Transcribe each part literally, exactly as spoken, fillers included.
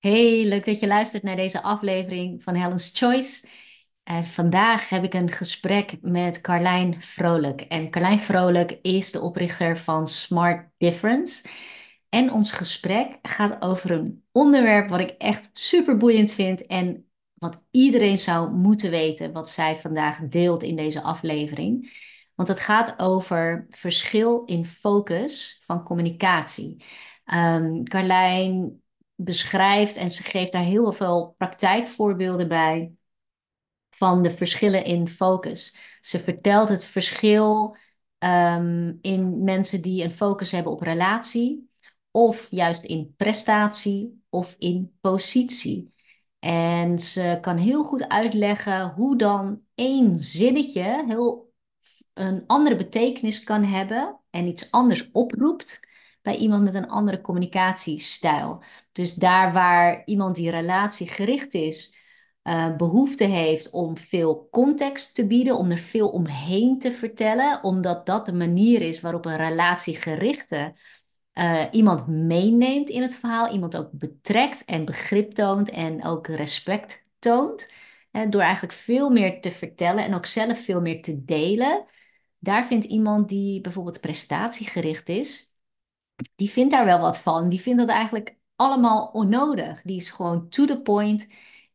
Hey, leuk dat je luistert naar deze aflevering van Helen's Choice. Eh, vandaag heb ik een gesprek met Carlijn Vrolijk. En Carlijn Vrolijk is de oprichter van Smart Difference. En ons gesprek gaat over een onderwerp wat ik echt super boeiend vind en wat iedereen zou moeten weten, wat zij vandaag deelt in deze aflevering. Want het gaat over verschil in focus van communicatie. Um, Carlijn beschrijft en ze geeft daar heel veel praktijkvoorbeelden bij van de verschillen in focus. Ze vertelt het verschil ehm, in mensen die een focus hebben op relatie, of juist in prestatie of in positie. En ze kan heel goed uitleggen hoe dan één zinnetje heel een andere betekenis kan hebben en iets anders oproept bij iemand met een andere communicatiestijl. Dus daar waar iemand die relatiegericht is, eh, behoefte heeft om veel context te bieden, om er veel omheen te vertellen, omdat dat de manier is waarop een relatiegerichte eh, iemand meeneemt in het verhaal, iemand ook betrekt en begrip toont en ook respect toont. Eh, door eigenlijk veel meer te vertellen en ook zelf veel meer te delen. Daar vindt iemand die bijvoorbeeld prestatiegericht is, die vindt daar wel wat van. Die vindt dat eigenlijk allemaal onnodig. Die is gewoon to the point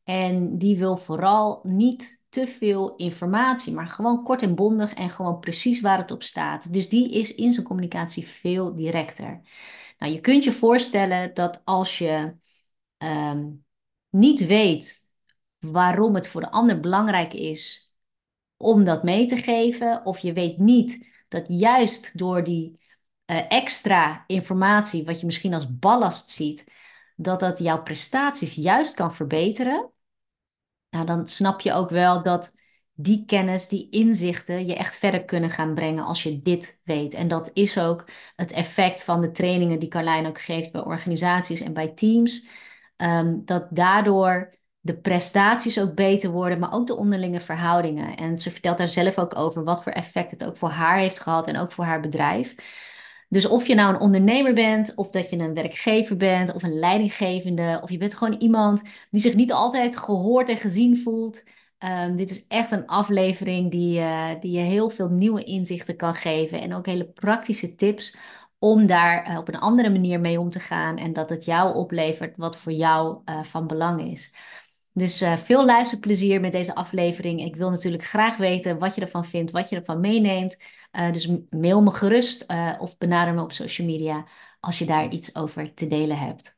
en die wil vooral niet te veel informatie, maar gewoon kort en bondig en gewoon precies waar het op staat. Dus die is in zijn communicatie veel directer. Nou, je kunt je voorstellen dat als je ehm, niet weet waarom het voor de ander belangrijk is om dat mee te geven, of je weet niet dat juist door die eh, extra informatie, wat je misschien als ballast ziet, dat dat jouw prestaties juist kan verbeteren, nou, dan snap je ook wel dat die kennis, die inzichten je echt verder kunnen gaan brengen als je dit weet. En dat is ook het effect van de trainingen die Carlijn ook geeft bij organisaties en bij teams. Ehm, dat daardoor de prestaties ook beter worden, maar ook de onderlinge verhoudingen. En ze vertelt daar zelf ook over wat voor effect het ook voor haar heeft gehad en ook voor haar bedrijf. Dus of je nou een ondernemer bent, of dat je een werkgever bent, of een leidinggevende, of je bent gewoon iemand die zich niet altijd gehoord en gezien voelt. Ehm, dit is echt een aflevering die, eh, die je heel veel nieuwe inzichten kan geven en ook hele praktische tips om daar eh, op een andere manier mee om te gaan en dat het jou oplevert wat voor jou eh, van belang is. Dus eh, veel luisterplezier met deze aflevering. Ik wil natuurlijk graag weten wat je ervan vindt, wat je ervan meeneemt. Eh, dus mail me gerust eh, of benader me op social media als je daar iets over te delen hebt.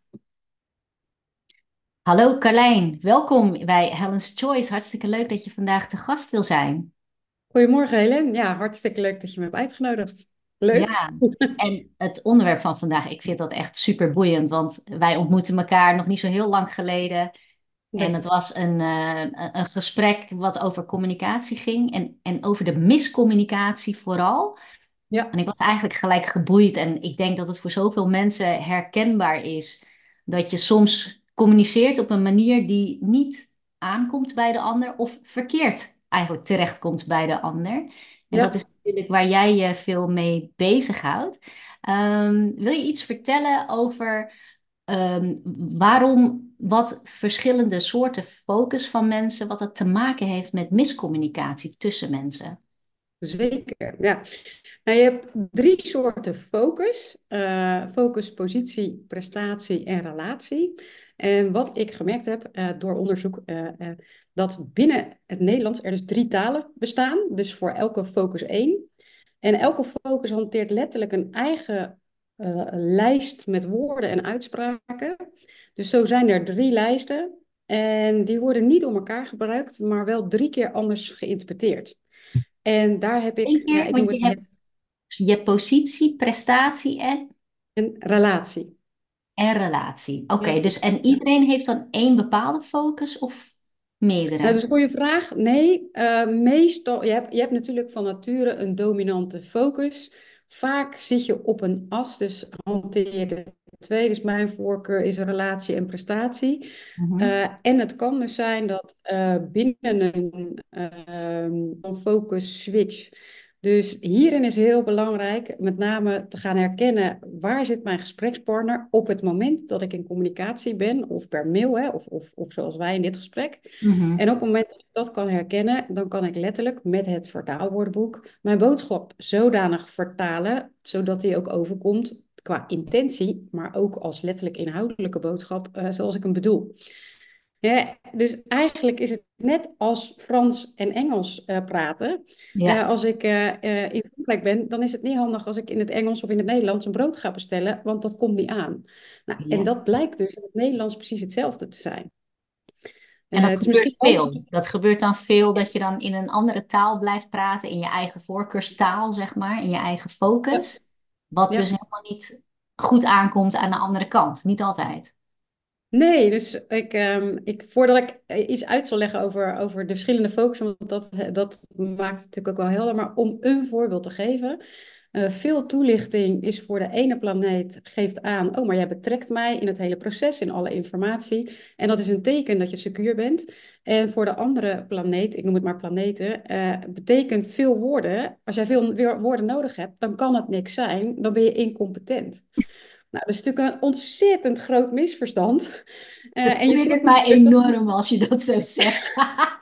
Hallo Carlijn, welkom bij Helen's Choice. Hartstikke leuk dat je vandaag te gast wil zijn. Goedemorgen Helen. Ja, hartstikke leuk dat je me hebt uitgenodigd. Leuk. Ja, en het onderwerp van vandaag, ik vind dat echt super boeiend, want wij ontmoetten elkaar nog niet zo heel lang geleden. En Nee. het was een, eh, een een gesprek wat over communicatie ging en, en over de miscommunicatie vooral. Ja, En ik was eigenlijk gelijk geboeid. En ik denk dat het voor zoveel mensen herkenbaar is dat je soms communiceert op een manier die niet aankomt bij de ander of verkeerd eigenlijk terechtkomt bij de ander. En dat is ja. natuurlijk waar jij je veel mee bezighoudt. Ehm, wil je iets vertellen over ehm, waarom wat verschillende soorten focus van mensen, wat dat te maken heeft met miscommunicatie tussen mensen? Zeker. Ja. Nou, je hebt drie soorten focus. Eh, focus, positie, prestatie en relatie. En wat ik gemerkt heb eh, door onderzoek, eh, eh, dat binnen het Nederlands er dus drie talen bestaan. Dus voor elke focus één. En elke focus hanteert letterlijk een eigen eh, lijst met woorden en uitspraken. Dus zo zijn er drie lijsten. En die worden niet door elkaar gebruikt, maar wel drie keer anders geïnterpreteerd. En daar heb Eén ik, ja, keer, ik noem want het je hebt het je positie, prestatie en, een relatie. en relatie. Oké, Ja. dus en Ja. iedereen heeft dan één bepaalde focus of Nou, dat meerdere? is een goede vraag. Nee, eh, meestal, je hebt, je hebt natuurlijk van nature een dominante focus. Vaak zit je op een as, dus hanteer je de twee. Dus mijn voorkeur is relatie en prestatie. Mhm. Eh, en het kan dus zijn dat eh, binnen een, eh, een focus switch Dus hierin is heel belangrijk met name te gaan herkennen waar zit mijn gesprekspartner op het moment dat ik in communicatie ben, of per mail, hè, of, of, of zoals wij in dit gesprek. Mhm. En op het moment dat ik dat kan herkennen, dan kan ik letterlijk met het vertaalwoordenboek mijn boodschap zodanig vertalen, zodat die ook overkomt qua intentie, maar ook als letterlijk inhoudelijke boodschap, uh, zoals ik hem bedoel. Ja, dus eigenlijk is het net als Frans en Engels uh, praten. Uh, Ja, als ik uh, uh, in Frankrijk ben, dan is het niet handig als ik in het Engels of in het Nederlands een brood ga bestellen, want dat komt niet aan. Nou, en ja. dat blijkt dus in het Nederlands precies hetzelfde te zijn. En Uh, dat het is misschien gebeurt handig. veel. Dat gebeurt dan veel dat je dan in een andere taal blijft praten, in je eigen voorkeurstaal, zeg maar, in je eigen Ja, focus. Wat dus ja. helemaal niet goed aankomt aan de andere kant. Niet altijd. Nee, dus ik, ehm, ik, voordat ik eh, iets uit zal leggen over, over de verschillende focussen, want dat, dat maakt het natuurlijk ook wel helder, maar om een voorbeeld te geven. Eh, veel toelichting is voor de ene planeet, geeft aan, oh, maar jij betrekt mij in het hele proces, in alle informatie. En dat is een teken dat je secuur bent. En voor de andere planeet, ik noem het maar planeten, eh, betekent veel woorden. Als jij veel weer woorden nodig hebt, dan kan het niks zijn, dan ben je incompetent. Nou, dat is natuurlijk een ontzettend groot misverstand. Uh, Het en je triggert snapt mij natuurlijk dat. enorm als je dat zo zegt.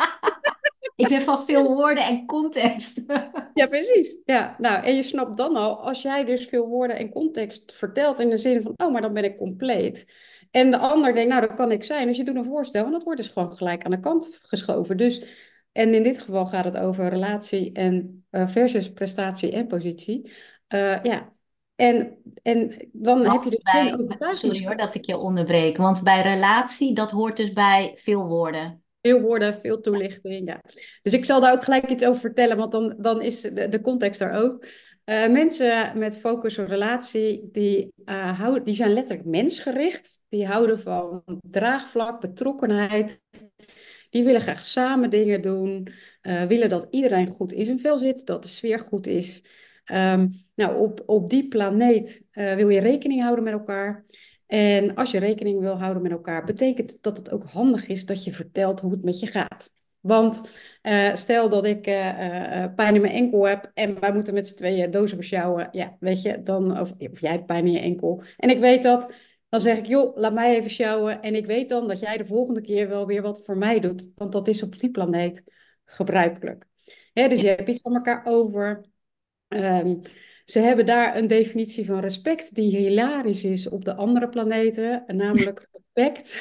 Ik ben van veel woorden en context. Ja, precies. Ja, nou, en je snapt dan al, als jij dus veel woorden en context vertelt in de zin van, oh, maar dan ben ik compleet. En de ander denkt, nou, dat kan ik zijn. Dus je doet een voorstel en dat wordt dus gewoon gelijk aan de kant geschoven. Dus, en in dit geval gaat het over relatie en uh, versus prestatie en positie. Uh, ja, en, en dan heb je Want dus geen bij, sorry hoor overtuigingskracht. dat ik je onderbreek, want bij relatie, dat hoort dus bij veel woorden. Veel woorden, veel toelichting. Ja. Dus ik zal daar ook gelijk iets over vertellen, want dan, dan is de, de context daar ook. Uh, mensen met focus op relatie, die, uh, houden, die zijn letterlijk mensgericht. Die houden van draagvlak, betrokkenheid. Die willen graag samen dingen doen. Uh, willen dat iedereen goed in zijn vel zit, dat de sfeer goed is. Um, nou, op, op die planeet uh, wil je rekening houden met elkaar. En als je rekening wil houden met elkaar, betekent dat het ook handig is dat je vertelt hoe het met je gaat. Want uh, stel dat ik uh, uh, pijn in mijn enkel heb en wij moeten met z'n tweeën dozen versjouwen. Ja, weet je, dan, of, of jij hebt pijn in je enkel. En ik weet dat, dan zeg ik, joh, laat mij even sjouwen. En ik weet dan dat jij de volgende keer wel weer wat voor mij doet. Want dat is op die planeet gebruikelijk. Hè, dus Ja. je hebt iets van elkaar over. Um, ze hebben daar een definitie van respect die hilarisch is op de andere planeten, namelijk respect.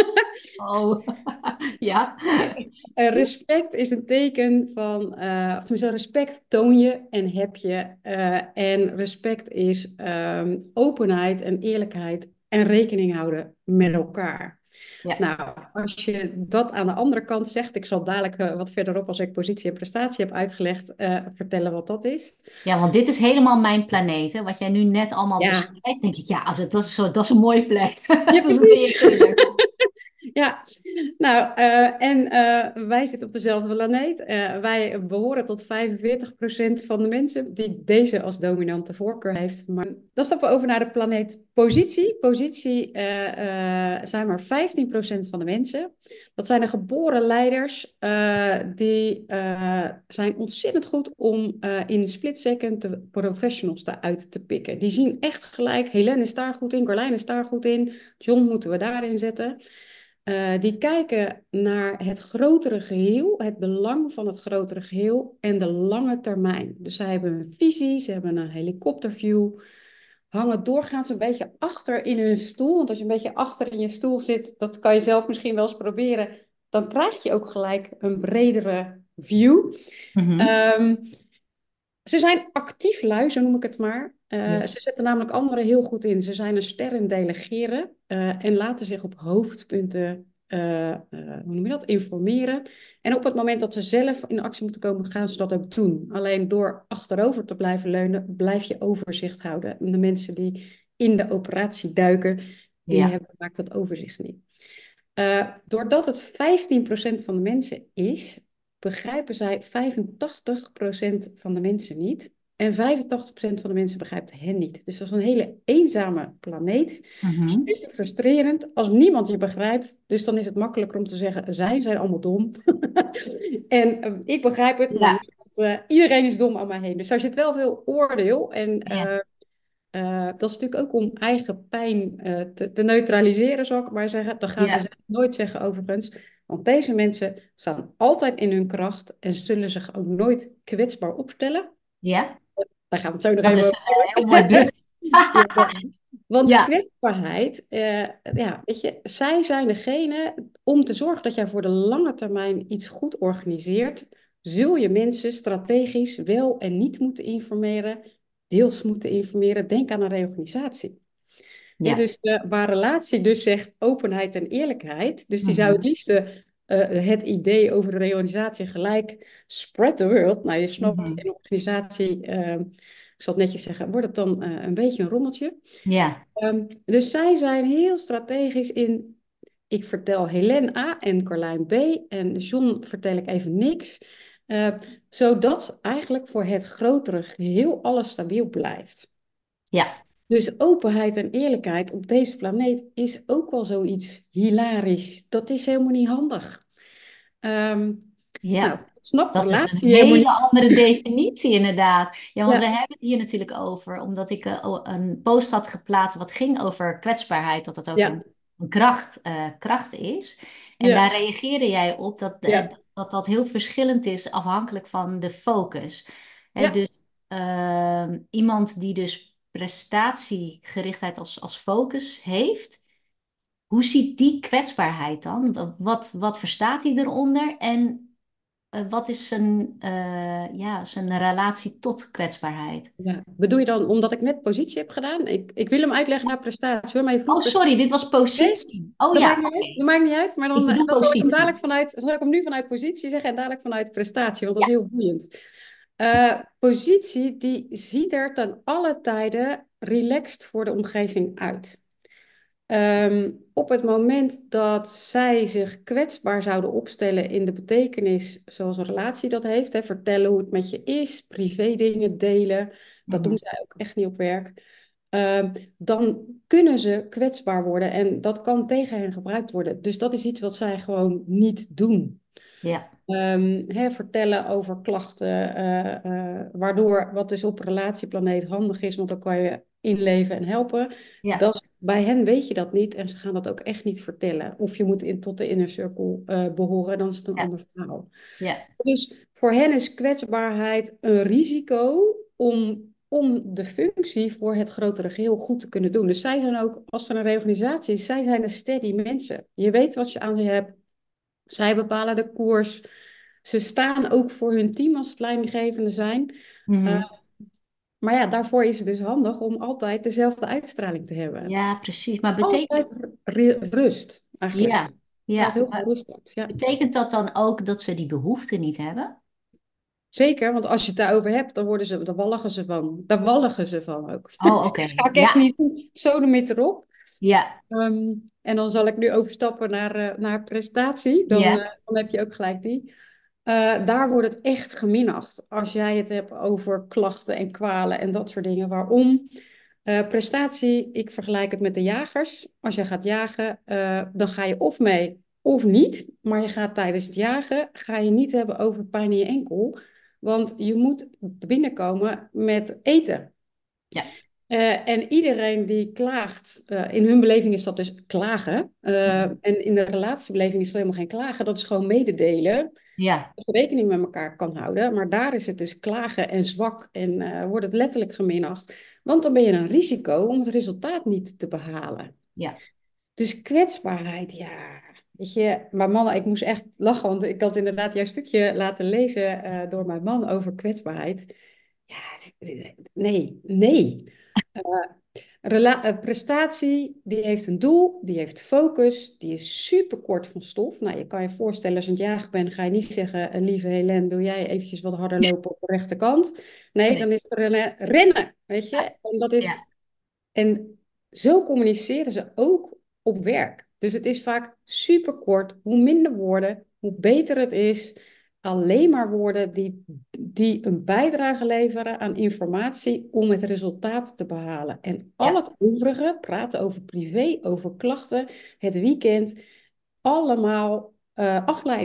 Oh, ja. Uh, respect is een teken van, uh, of tenminste, respect toon je en heb je. Uh, en respect is um, openheid en eerlijkheid en rekening houden met elkaar. Ja. Nou, als je dat aan de andere kant zegt, ik zal dadelijk uh, wat verderop als ik positie en prestatie heb uitgelegd, uh, vertellen wat dat is. Ja, want dit is helemaal mijn planeet. Hè. Wat jij nu net allemaal Ja, beschrijft, denk ik, ja, dat, dat is, zo, dat is een mooie plek. ja, Dat is een precies. eerlijk. Ja, nou, uh, en uh, wij zitten op dezelfde planeet. Uh, wij behoren tot vijfenveertig procent van de mensen die deze als dominante voorkeur heeft. Maar dan stappen we over naar de planeet positie. Positie uh, uh, zijn maar vijftien procent van de mensen. Dat zijn de geboren leiders. Uh, die uh, zijn ontzettend goed om uh, in split second de professionals eruit te pikken. Die zien echt gelijk, Helene is daar goed in, Carlijn is daar goed in, John moeten we daarin zetten. Uh, die kijken naar het grotere geheel, het belang van het grotere geheel en de lange termijn. Dus zij hebben een visie, ze hebben een helikopterview, hangen doorgaans een beetje achter in hun stoel. Want als je een beetje achter in je stoel zit, dat kan je zelf misschien wel eens proberen, dan krijg je ook gelijk een bredere view. Mhm. Um, ze zijn actief lui, zo noem ik het maar. Uh, Ja. ze zetten namelijk anderen heel goed in. Ze zijn een ster in delegeren uh, en laten zich op hoofdpunten, uh, uh, hoe noem je dat, informeren. En op het moment dat ze zelf in actie moeten komen, gaan ze dat ook doen. Alleen door achterover te blijven leunen, blijf je overzicht houden. En de mensen die in de operatie duiken, die Ja. hebben vaak dat overzicht niet. Uh, doordat het vijftien procent van de mensen is, begrijpen zij vijfentachtig procent van de mensen niet. En vijfentachtig procent van de mensen begrijpt hen niet. Dus dat is een hele eenzame planeet. Mhm. Super frustrerend als niemand je begrijpt. Dus dan is het makkelijker om te zeggen, zij zijn allemaal dom. en uh, ik begrijp het, maar Ja. niemand uh, iedereen is dom aan mij heen. Dus daar zit wel veel oordeel. En Ja, uh, uh, dat is natuurlijk ook om eigen pijn uh, te, te neutraliseren, zou ik maar zeggen. Dat gaan ze ja, zelf nooit zeggen overigens. Want deze mensen staan altijd in hun kracht en zullen zich ook nooit kwetsbaar opstellen. ja. Daar gaan we het zo nog Dat even is over een eh, heel mooi hebben. brug. Ja, dat- want Ja, kwetsbaarheid, eh, ja, weet je, zij zijn degene om te zorgen dat jij voor de lange termijn iets goed organiseert, zul je mensen strategisch wel en niet moeten informeren, deels moeten informeren. Denk aan een reorganisatie. Hè, ja. dus eh, waar relatie dus zegt openheid en eerlijkheid, dus die zou het Mhm, liefste eh, het idee over de reorganisatie gelijk spread the word. Nou, je snapt in mhm. een organisatie, eh, ik zal het netjes zeggen, wordt het dan eh, een beetje een rommeltje. Ja, Um, dus zij zijn heel strategisch in. Ik vertel Helene A en Carlijn B. En John vertel ik even niks. Uh, zodat eigenlijk voor het grotere geheel alles stabiel blijft. ja, Dus openheid en eerlijkheid op deze planeet is ook wel zoiets hilarisch. Dat is helemaal niet handig. Um, nou, ja. ik snap de Dat is een relatie helemaal hele niet. andere definitie, inderdaad. Ja, want we Ja, hebben het hier natuurlijk over, omdat ik eh, o- een post had geplaatst wat ging over kwetsbaarheid, dat het ook ja, een, een kracht, eh, kracht is. En daar ja, reageerde jij op dat, eh, ja, dat dat heel verschillend is afhankelijk van de focus. Hè, ja. dus ehm, iemand die dus prestatiegerichtheid als, als focus heeft, hoe ziet die kwetsbaarheid dan? Wat, wat verstaat hij eronder? En eh, wat is zijn, eh, ja, zijn relatie tot kwetsbaarheid? Ja. Bedoel je dan omdat ik net positie heb gedaan? Ik, ik wil hem uitleggen naar prestatie, hoor, maar je vroeg Oh, sorry, prestatie. dit was Nee, positie. Oh dat maakt ja, niet uit. oké. Dat maakt niet uit. Maar Ik dan, bedoel dan zal ik hem dadelijk positie. vanuit, zal ik hem nu vanuit positie zeggen en dadelijk vanuit prestatie, want dat Ja. is heel boeiend. Uh, positie, die ziet er ten alle tijden relaxed voor de omgeving uit. Um, op het moment dat zij zich kwetsbaar zouden opstellen in de betekenis zoals een relatie dat heeft, hè, vertellen hoe het met je is, privé dingen delen, dat Mhm. doen zij ook echt niet op werk, um, dan kunnen ze kwetsbaar worden en dat kan tegen hen gebruikt worden. Dus dat is iets wat zij gewoon niet doen. Ja, Um, hè, vertellen over klachten, uh, uh, waardoor wat dus op relatieplaneet handig is, want dan kan je inleven en helpen. ja, Dat, bij hen weet je dat niet en ze gaan dat ook echt niet vertellen. Of je moet in, tot de inner circle uh, behoren, dan is het een ja, ander verhaal. ja, Dus voor hen is kwetsbaarheid een risico om, om de functie voor het grotere geheel goed te kunnen doen. Dus zij zijn ook, als er een reorganisatie is, zij zijn een steady mensen. Je weet wat je aan ze hebt. Zij bepalen de koers. Ze staan ook voor hun team als het leidinggevende zijn. Uh, mhm. maar ja, daarvoor is het dus handig om altijd dezelfde uitstraling te hebben. Ja, precies. Maar betekent, Altijd ru- rust, eigenlijk. ja, Haalt ja, heel veel maar rust uit. Ja. betekent dat dan ook dat ze die behoefte niet hebben? Zeker, want als je het daarover hebt, dan worden ze, dan walligen ze van. Daar walligen ze van ook. Oh, Dat oké. ga ik echt Ja, niet doen. Zo de met erop. ja, Um, en dan zal ik nu overstappen naar, uh, naar prestatie. Dan, uh, ja, dan heb je ook gelijk die. Uh, daar wordt het echt geminacht. Als jij het hebt over klachten en kwalen en dat soort dingen. Waarom? Uh, prestatie, ik vergelijk het met de jagers. Als je gaat jagen, uh, dan ga je of mee of niet. Maar je gaat tijdens het jagen, ga je niet hebben over pijn in je enkel. Want je moet binnenkomen met eten. ja. Uh, en iedereen die klaagt, uh, in hun beleving is dat dus klagen. Uh, Mhm. en in de relatiebeleving is het helemaal geen klagen, dat is gewoon mededelen. Ja, Dat je rekening met elkaar kan houden. Maar daar is het dus klagen en zwak en uh, wordt het letterlijk geminacht. Want dan ben je een risico om het resultaat niet te behalen. ja, Dus kwetsbaarheid, ja. Weet je, maar mannen, ik moest echt lachen, want ik had inderdaad jouw stukje laten lezen uh, door mijn man over kwetsbaarheid. Ja, nee, nee. Uh, Rela uh, prestatie, die heeft een doel, die heeft focus, die is super kort van stof. Nou, je kan je voorstellen, als je aan het jagen bent, ga je niet zeggen, uh, lieve Helene, wil jij eventjes wat harder lopen op de rechterkant? Nee, nee. dan is het rennen, rennen, weet je. En dat is, Ja, en zo communiceren ze ook op werk. Dus het is vaak super kort. Hoe minder woorden, hoe beter het is. Alleen maar woorden die, die een bijdrage leveren aan informatie om het resultaat te behalen. En al ja, het overige, praten over privé, over klachten, het weekend, allemaal uh, afleiding.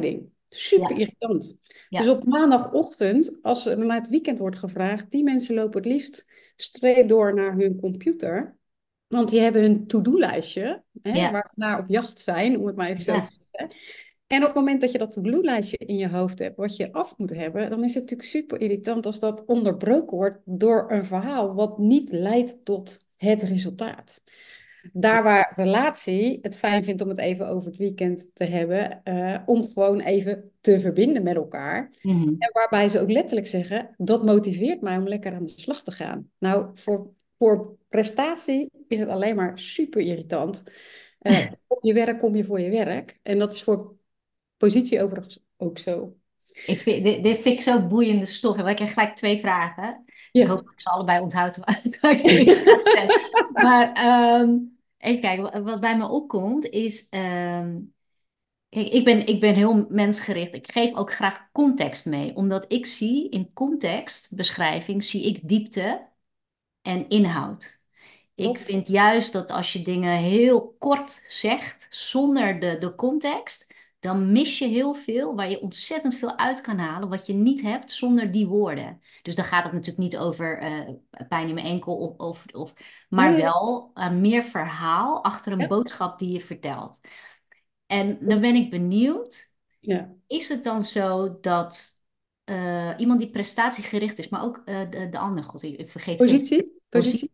Super Ja, irritant. Dus ja, op maandagochtend, als er naar het weekend wordt gevraagd, die mensen lopen het liefst streep door naar hun computer. Want die hebben hun to-do-lijstje, hè, ja, waar we naar op jacht zijn, om het maar even zo ja. te zeggen. En op het moment dat je dat to-do-lijstje in je hoofd hebt, wat je af moet hebben, dan is het natuurlijk super irritant als dat onderbroken wordt door een verhaal wat niet leidt tot het resultaat. Daar waar relatie het fijn vindt om het even over het weekend te hebben, eh, om gewoon even te verbinden met elkaar. Mhm. En waarbij ze ook letterlijk zeggen, dat motiveert mij om lekker aan de slag te gaan. Nou, voor, voor prestatie is het alleen maar super irritant. Eh, op je werk kom je voor je werk. En dat is voor positie overigens ook zo. Ik vind, dit, dit vind ik zo boeiende stof. Ik krijg gelijk twee vragen. Ik Ja. hoop dat ik ze allebei onthoud waar ik de eerste ga stellen. Maar ehm, even kijken, wat, wat bij me opkomt is... ehm, kijk, ik ben, ik ben heel mensgericht. Ik geef ook graag context mee. Omdat ik zie in contextbeschrijving, zie ik diepte en inhoud. Ik Klopt. vind juist dat als je dingen heel kort zegt, zonder de, de context, dan mis je heel veel waar je ontzettend veel uit kan halen, wat je niet hebt zonder die woorden. Dus dan gaat het natuurlijk niet over eh, pijn in mijn enkel, of, of, of, Nee, maar nee. wel eh, meer verhaal achter een Ja. boodschap die je vertelt. En dan ben ik benieuwd, Ja. is het dan zo dat eh, iemand die prestatiegericht is, maar ook eh, de, de andere, god, ik ik vergeet steeds Positie. Positie.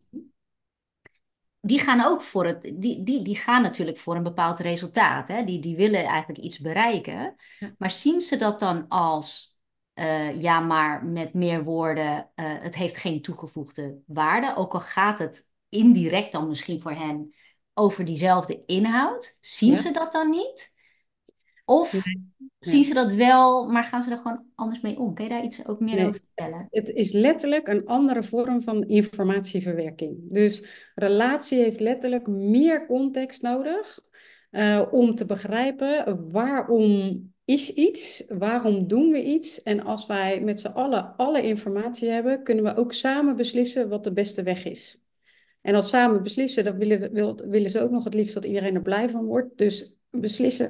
die gaan ook voor het, die, die, die gaan natuurlijk voor een bepaald resultaat. Hè? Die, die willen eigenlijk iets bereiken. Ja. Maar zien ze dat dan als, eh, ja, maar met meer woorden, eh, het heeft geen toegevoegde waarde. Ook al gaat het indirect dan misschien voor hen over diezelfde inhoud. Zien Ja. ze dat dan niet? Of Nee. zien Nee. ze dat wel, maar gaan ze er gewoon anders mee om? Kun je daar iets ook meer over Nee. vertellen? Het is letterlijk een andere vorm van informatieverwerking. Dus relatie heeft letterlijk meer context nodig eh, om te begrijpen waarom is iets, waarom doen we iets. En als wij met z'n allen alle informatie hebben, kunnen we ook samen beslissen wat de beste weg is. En als samen beslissen, dan willen, we- wil, willen ze ook nog het liefst dat iedereen er blij van wordt. Dus beslissen,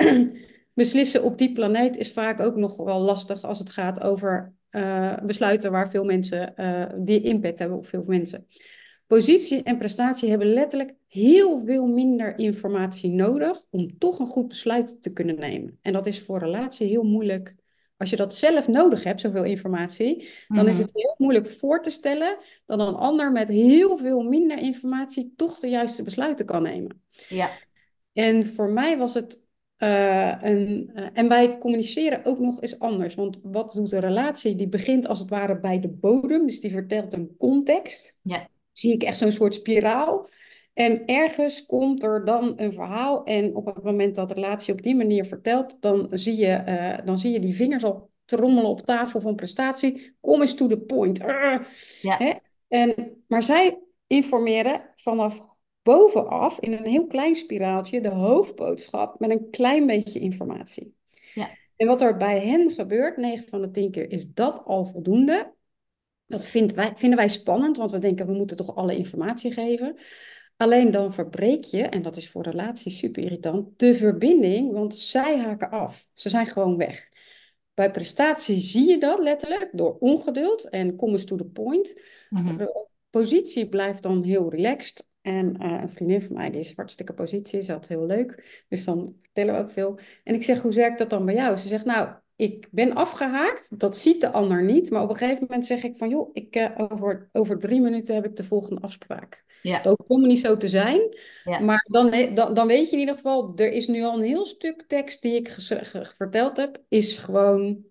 beslissen op die planeet is vaak ook nog wel lastig als het gaat over eh, besluiten waar veel mensen, eh, die impact hebben op veel mensen. Positie en prestatie hebben letterlijk heel veel minder informatie nodig om toch een goed besluit te kunnen nemen. En dat is voor relatie heel moeilijk. Als je dat zelf nodig hebt, zoveel informatie, dan is Mhm. het heel moeilijk voor te stellen dat een ander met heel veel minder informatie toch de juiste besluiten kan nemen. Ja, En voor mij was het uh, een. Uh, en wij communiceren ook nog eens anders. Want wat doet een relatie? Die begint als het ware bij de bodem. Dus die vertelt een context. ja, Zie ik echt zo'n soort spiraal. En ergens komt er dan een verhaal. En op het moment dat de relatie op die manier vertelt, dan zie je, uh, dan zie je die vingers al trommelen op tafel van prestatie. Kom eens to the point. Uh, ja, hè? En, maar zij informeren vanaf bovenaf in een heel klein spiraaltje de hoofdboodschap met een klein beetje informatie. ja, En wat er bij hen gebeurt, negen van de tien keer, is dat al voldoende. Dat vindt wij, vinden wij spannend, want we denken we moeten toch alle informatie geven. Alleen dan verbreek je, en dat is voor relaties super irritant, de verbinding, want zij haken af. Ze zijn gewoon weg. Bij prestatie zie je dat letterlijk door ongeduld en kom eens to the point. mhm. De positie blijft dan heel relaxed. En uh, een vriendin van mij, die is hartstikke positie, is altijd heel leuk. Dus dan vertellen we ook veel. En ik zeg, hoe werkt dat dan bij jou? Ze zegt, nou, ik ben afgehaakt. Dat ziet de ander niet. Maar op een gegeven moment zeg ik van, joh, ik, uh, over, over drie minuten heb ik de volgende afspraak. Ja, Dat hoeft helemaal niet zo te zijn. ja, Maar dan, dan, dan weet je in ieder geval, er is nu al een heel stuk tekst die ik verteld heb, is gewoon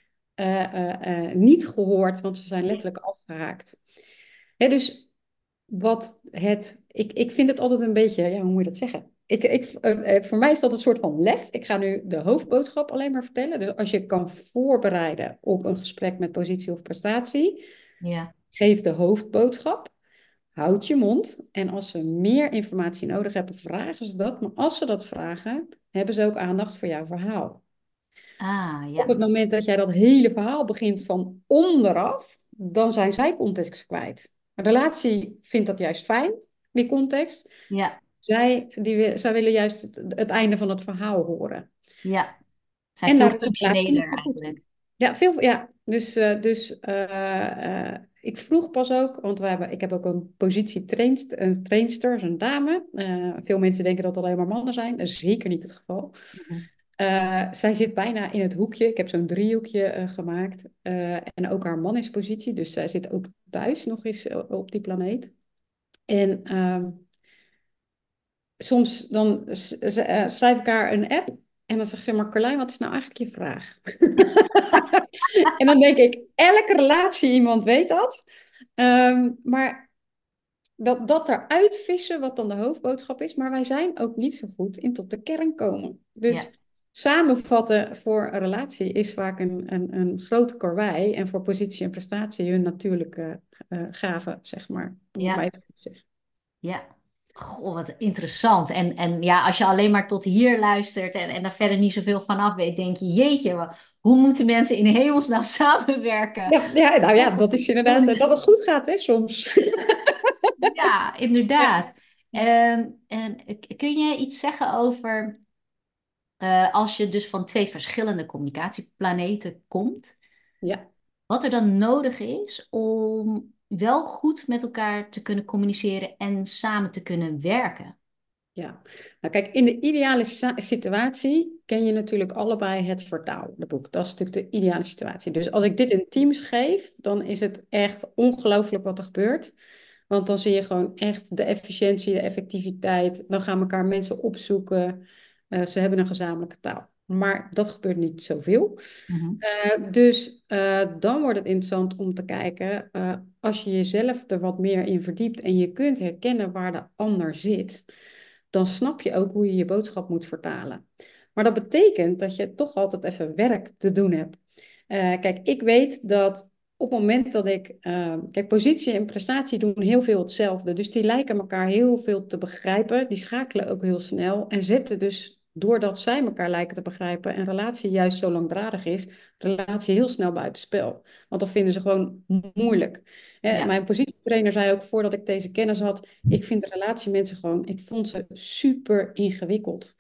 uh, uh, uh, niet gehoord, want ze zijn letterlijk afgehaakt. Hè, dus wat het, ik, ik vind het altijd een beetje, ja, hoe moet je dat zeggen? Ik, ik, uh, voor mij is dat een soort van lef. Ik ga nu de hoofdboodschap alleen maar vertellen. Dus als je kan voorbereiden op een gesprek met positie of prestatie, ja. geef de hoofdboodschap. Houd je mond. En als ze meer informatie nodig hebben, vragen ze dat. Maar als ze dat vragen, hebben ze ook aandacht voor jouw verhaal. Ah, Op ja, het moment dat jij dat hele verhaal begint van onderaf, dan zijn zij context kwijt. Een relatie vindt dat juist fijn, die context. ja, Zij, die, zij willen juist het, het einde van het verhaal horen. ja. Zijn En veel daar is de relatie niet functioneler zo goed eigenlijk. in. Ja, veel, ja. Dus, eh, dus eh, eh, ik vroeg pas ook, want we hebben, ik heb ook een positie trainst, een trainster, dat is een dame. Eh, veel mensen denken dat het alleen maar mannen zijn. Dat is zeker niet het geval. Mhm. Eh, zij zit bijna in het hoekje. Ik heb zo'n driehoekje eh, gemaakt. Eh, en ook haar man is positie. Dus zij zit ook thuis nog eens eh, op die planeet. En ehm, soms dan s- s- eh, schrijf ik haar een app. En dan zegt ze, maar Carlijn, wat is nou eigenlijk je vraag? En dan denk ik, elke relatie, iemand weet dat. Ehm, maar dat, dat eruit vissen, wat dan de hoofdboodschap is. Maar wij zijn ook niet zo goed in tot de kern komen. Dus Ja, samenvatten voor een relatie is vaak een, een, een grote karwei. En voor positie en prestatie hun natuurlijke uh, gave, zeg maar. Om het maar ja, even te zeggen. ja. Goh, wat interessant. En, en ja, als je alleen maar tot hier luistert en, en daar verder niet zoveel van af weet, denk je, jeetje, wa- hoe moeten mensen in hemelsnaam samenwerken? Ja, ja, nou ja, dat is inderdaad uh, dat het goed gaat, hè, soms. Ja, Ja. inderdaad. Ehm, en k- kun je iets zeggen over eh, als je dus van twee verschillende communicatieplaneten komt, Ja. wat er dan nodig is om wel goed met elkaar te kunnen communiceren en samen te kunnen werken? Ja, nou kijk, in de ideale sa- situatie ken je natuurlijk allebei het vertaalboek. Dat is natuurlijk de ideale situatie. Dus als ik dit in teams geef, dan is het echt ongelooflijk wat er gebeurt. Want dan zie je gewoon echt de efficiëntie, de effectiviteit. Dan gaan elkaar mensen opzoeken. Eh, ze hebben een gezamenlijke taal. Maar dat gebeurt niet zoveel. Mhm. Uh, dus uh, dan wordt het interessant om te kijken, uh, als je jezelf er wat meer in verdiept en je kunt herkennen waar de ander zit, dan snap je ook hoe je je boodschap moet vertalen. Maar dat betekent dat je toch altijd even werk te doen hebt. Uh, kijk, ik weet dat op het moment dat ik... Uh, kijk, positie en prestatie doen heel veel hetzelfde. Dus die lijken elkaar heel veel te begrijpen. Die schakelen ook heel snel en zetten dus doordat zij elkaar lijken te begrijpen en relatie juist zo langdradig is, relatie heel snel buitenspel. Want dat vinden ze gewoon moeilijk. Hè, Ja, mijn positietrainer zei ook voordat ik deze kennis had, ik vind de relatiemensen gewoon, ik vond ze super ingewikkeld.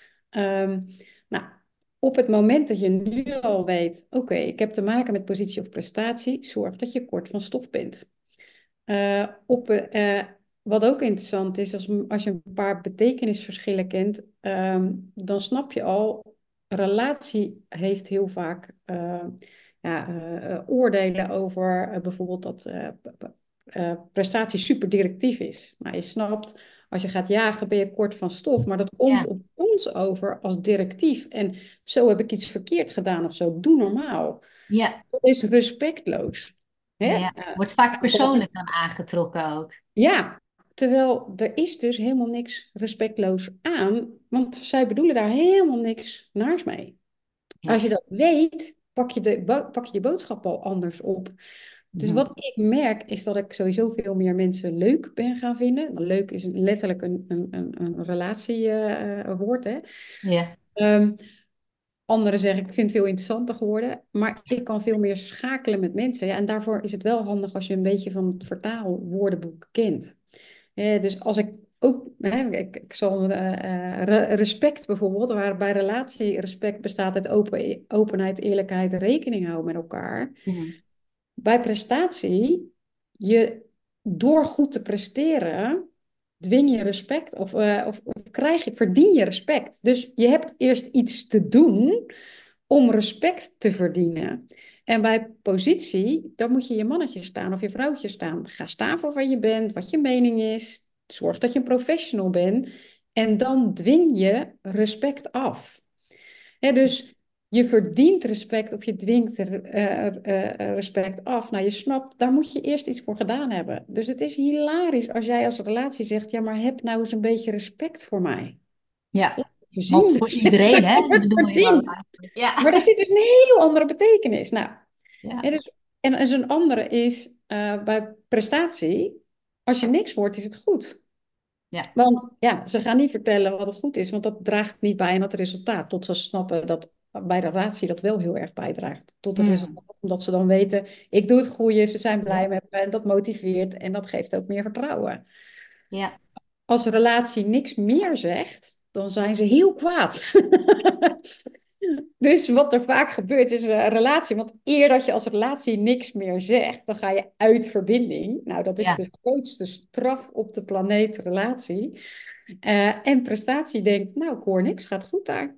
Um, nou, op het moment dat je nu al weet, oké, okay, ik heb te maken met positie of prestatie, zorg dat je kort van stof bent. Uh, op, uh, wat ook interessant is, als, als je een paar betekenisverschillen kent, um, dan snap je al, relatie heeft heel vaak uh, ja, uh, oordelen over uh, bijvoorbeeld dat uh, uh, prestatie super directief is. Maar je snapt, als je gaat jagen ben je kort van stof, maar dat komt ja, op ons over als directief. En zo heb ik iets verkeerd gedaan of zo, doe normaal. ja, Dat is respectloos. Hè? ja. Uh, Wordt vaak persoonlijk dan aangetrokken ook. Ja, terwijl er is dus helemaal niks respectloos aan, want zij bedoelen daar helemaal niks naars mee. Als Ja. je dat weet, pak je, de, pak je je boodschap al anders op. Dus Mhm. wat ik merk is dat ik sowieso veel meer mensen leuk ben gaan vinden. Nou, leuk is letterlijk een, een, een, een relatiewoord, uh, hè. Ja, Um, Anderen zeggen, ik vind het veel interessanter geworden, maar ik kan veel meer schakelen met mensen. Ja, en daarvoor is het wel handig als je een beetje van het vertaalwoordenboek kent. Eh, dus als ik ook, hè, ik, ik zal uh, respect bijvoorbeeld, waar bij relatie respect bestaat uit open, openheid, eerlijkheid, rekening houden met elkaar. mhm. Bij prestatie, je door goed te presteren, dwing je respect of, uh, of, of krijg je, verdien je respect. Dus je hebt eerst iets te doen om respect te verdienen. En bij positie, dan moet je je mannetje staan of je vrouwtje staan. Ga staan voor wat je bent, wat je mening is. Zorg dat je een professional bent. En dan dwing je respect af. Hè, dus je verdient respect of je dwingt uh, uh, respect af. Nou, je snapt, daar moet je eerst iets voor gedaan hebben. Dus het is hilarisch als jij als relatie zegt, ja, maar heb nou eens een beetje respect voor mij. Ja. Want Voorzien voor iedereen, dat hè, je het bedoel je dan verdient. eigenlijk. Ja. Maar dat zit dus een heel andere betekenis. Nou, hè, Ja. dus, en, en zo'n andere is uh, bij prestatie, als je niks hoort, is het goed. Ja. Want ja, ze gaan niet vertellen wat het goed is, want dat draagt niet bij aan het resultaat. Tot ze snappen dat bij de relatie dat wel heel erg bijdraagt. Tot het Mm. resultaat, omdat ze dan weten, ik doe het goede, ze zijn blij Ja. met me en dat motiveert en dat geeft ook meer vertrouwen. Ja. Als een relatie niks meer zegt, dan zijn ze heel kwaad. Dus wat er vaak gebeurt is een relatie. Want eer dat je als relatie niks meer zegt, dan ga je uit verbinding. Nou, dat is Ja, de grootste straf op de planeet relatie. Eh, en prestatie denkt, nou, ik hoor niks, gaat goed daar.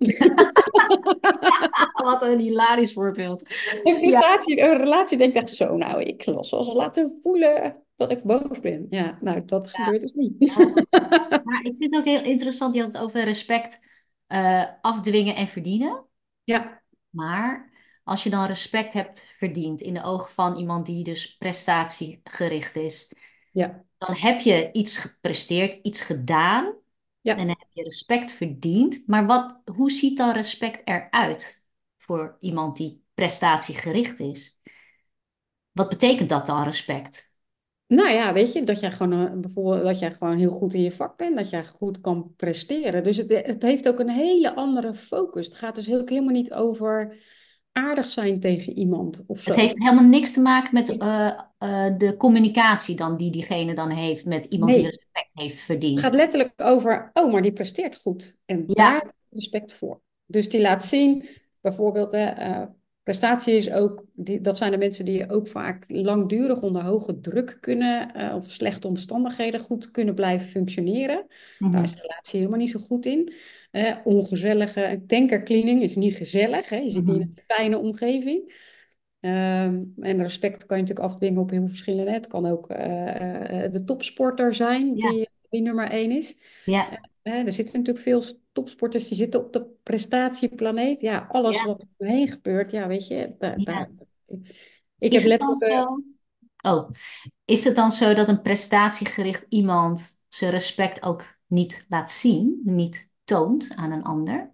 wat een hilarisch voorbeeld. En Ja, prestatie, een relatie denkt echt zo, nou, ik zal zoals laten voelen dat ik boos ben. Ja, nou, dat ja, gebeurt dus niet. ja. Maar ik vind het ook heel interessant, je had het over respect eh, afdwingen en verdienen. Ja, Maar als je dan respect hebt verdiend in de ogen van iemand die dus prestatiegericht is, ja, dan heb je iets gepresteerd, iets gedaan en dan ja. heb je respect verdiend. Maar wat, hoe ziet dan respect eruit voor iemand die prestatiegericht is? Wat betekent dat dan, respect? Nou ja, weet je, dat jij gewoon eh, bijvoorbeeld dat jij gewoon heel goed in je vak bent, dat jij goed kan presteren. Dus het, het heeft ook een hele andere focus. Het gaat dus ook helemaal niet over aardig zijn tegen iemand of Het zo. heeft helemaal niks te maken met eh, eh, de communicatie dan die diegene dan heeft met iemand die Nee, respect heeft het verdiend. gaat letterlijk over, oh, maar die presteert goed. En Ja. daar respect voor. Dus die laat zien, bijvoorbeeld, hè, eh, prestatie is ook, die, dat zijn de mensen die ook vaak langdurig onder hoge druk kunnen, eh, of slechte omstandigheden goed kunnen blijven functioneren. Daar is Mhm. de relatie helemaal niet zo goed in. Eh, ongezellige tankercleaning is niet gezellig. Hè? Je zit niet in Mhm. een fijne omgeving. Ehm, en respect kan je natuurlijk afdwingen op heel veel verschillende. Het kan ook eh, eh, de topsporter zijn Ja, die, die nummer één is. ja, Eh, er zitten natuurlijk veel topsporters die zitten op de prestatieplaneet. Ja, alles ja, wat er omheen gebeurt, ja, weet je, daar, ja. daar... Ik heb Is het dan letterlijk... eh, zo? Oh, is het dan zo dat een prestatiegericht iemand zijn respect ook niet laat zien, niet toont aan een ander?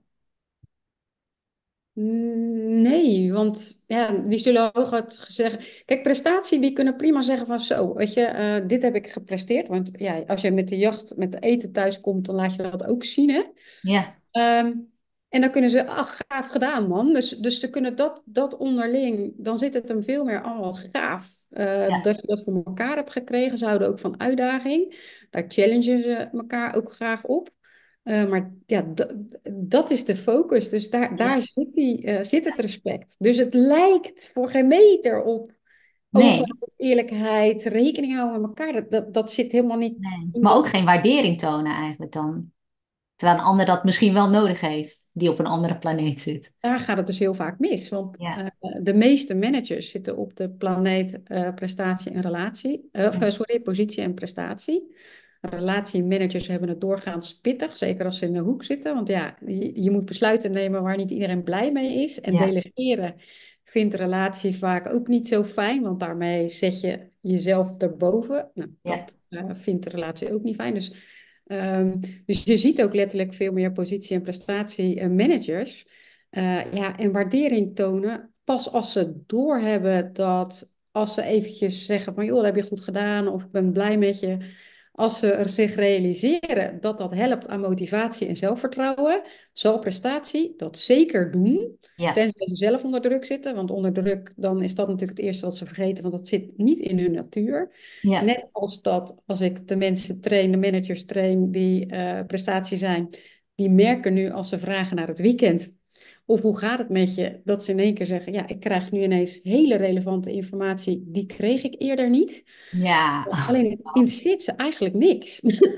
Nee, want ja, die zullen hooguit zeggen... Kijk, prestatie, die kunnen prima zeggen van zo, weet je, eh, dit heb ik gepresteerd. Want ja, als je met de jacht, met de eten thuis komt, dan laat je dat ook zien, hè. Ja, Ehm, en dan kunnen ze, ach, gaaf gedaan, man. Dus, dus ze kunnen dat, dat onderling, dan zit het hem veel meer allemaal gaaf. eh, ja, dat je dat voor elkaar hebt gekregen. Ze houden ook van uitdaging. Daar challengen ze elkaar ook graag op. Eh, maar ja, d- dat is de focus. Dus daar, ja. daar zit, die, eh, zit het respect. Dus het lijkt voor geen meter op Nee, openheid, eerlijkheid, rekening houden met elkaar. Dat, dat, dat zit helemaal niet nee. in Maar ook dat. geen waardering tonen eigenlijk dan. Terwijl een ander dat misschien wel nodig heeft, die op een andere planeet zit. Daar gaat het dus heel vaak mis. Want Ja, eh, de meeste managers zitten op de planeet eh, prestatie en relatie. Eh, of, ja, eh, sorry, positie en prestatie. Relatiemanagers hebben het doorgaans pittig, zeker als ze in de hoek zitten. Want ja, je, je moet besluiten nemen waar niet iedereen blij mee is. En ja, delegeren vindt relatie vaak ook niet zo fijn, want daarmee zet je jezelf erboven. Nou, ja, dat eh, vindt de relatie ook niet fijn. Dus, ehm, dus je ziet ook letterlijk veel meer positie- en prestatiemanagers. Uh, ja, en waardering tonen pas als ze doorhebben dat als ze eventjes zeggen van joh, dat heb je goed gedaan of ik ben blij met je. Als ze er zich realiseren dat dat helpt aan motivatie en zelfvertrouwen, zal prestatie dat zeker doen. ja, Tenzij ze zelf onder druk zitten, want onder druk dan is dat natuurlijk het eerste wat ze vergeten, want dat zit niet in hun natuur. ja, Net als dat als ik de mensen train, de managers train die uh, prestatie zijn, die merken nu als ze vragen naar het weekend. Of hoe gaat het met je? Dat ze in één keer zeggen, ja, ik krijg nu ineens hele relevante informatie, die kreeg ik eerder niet. ja. Alleen interesseert ze eigenlijk niks.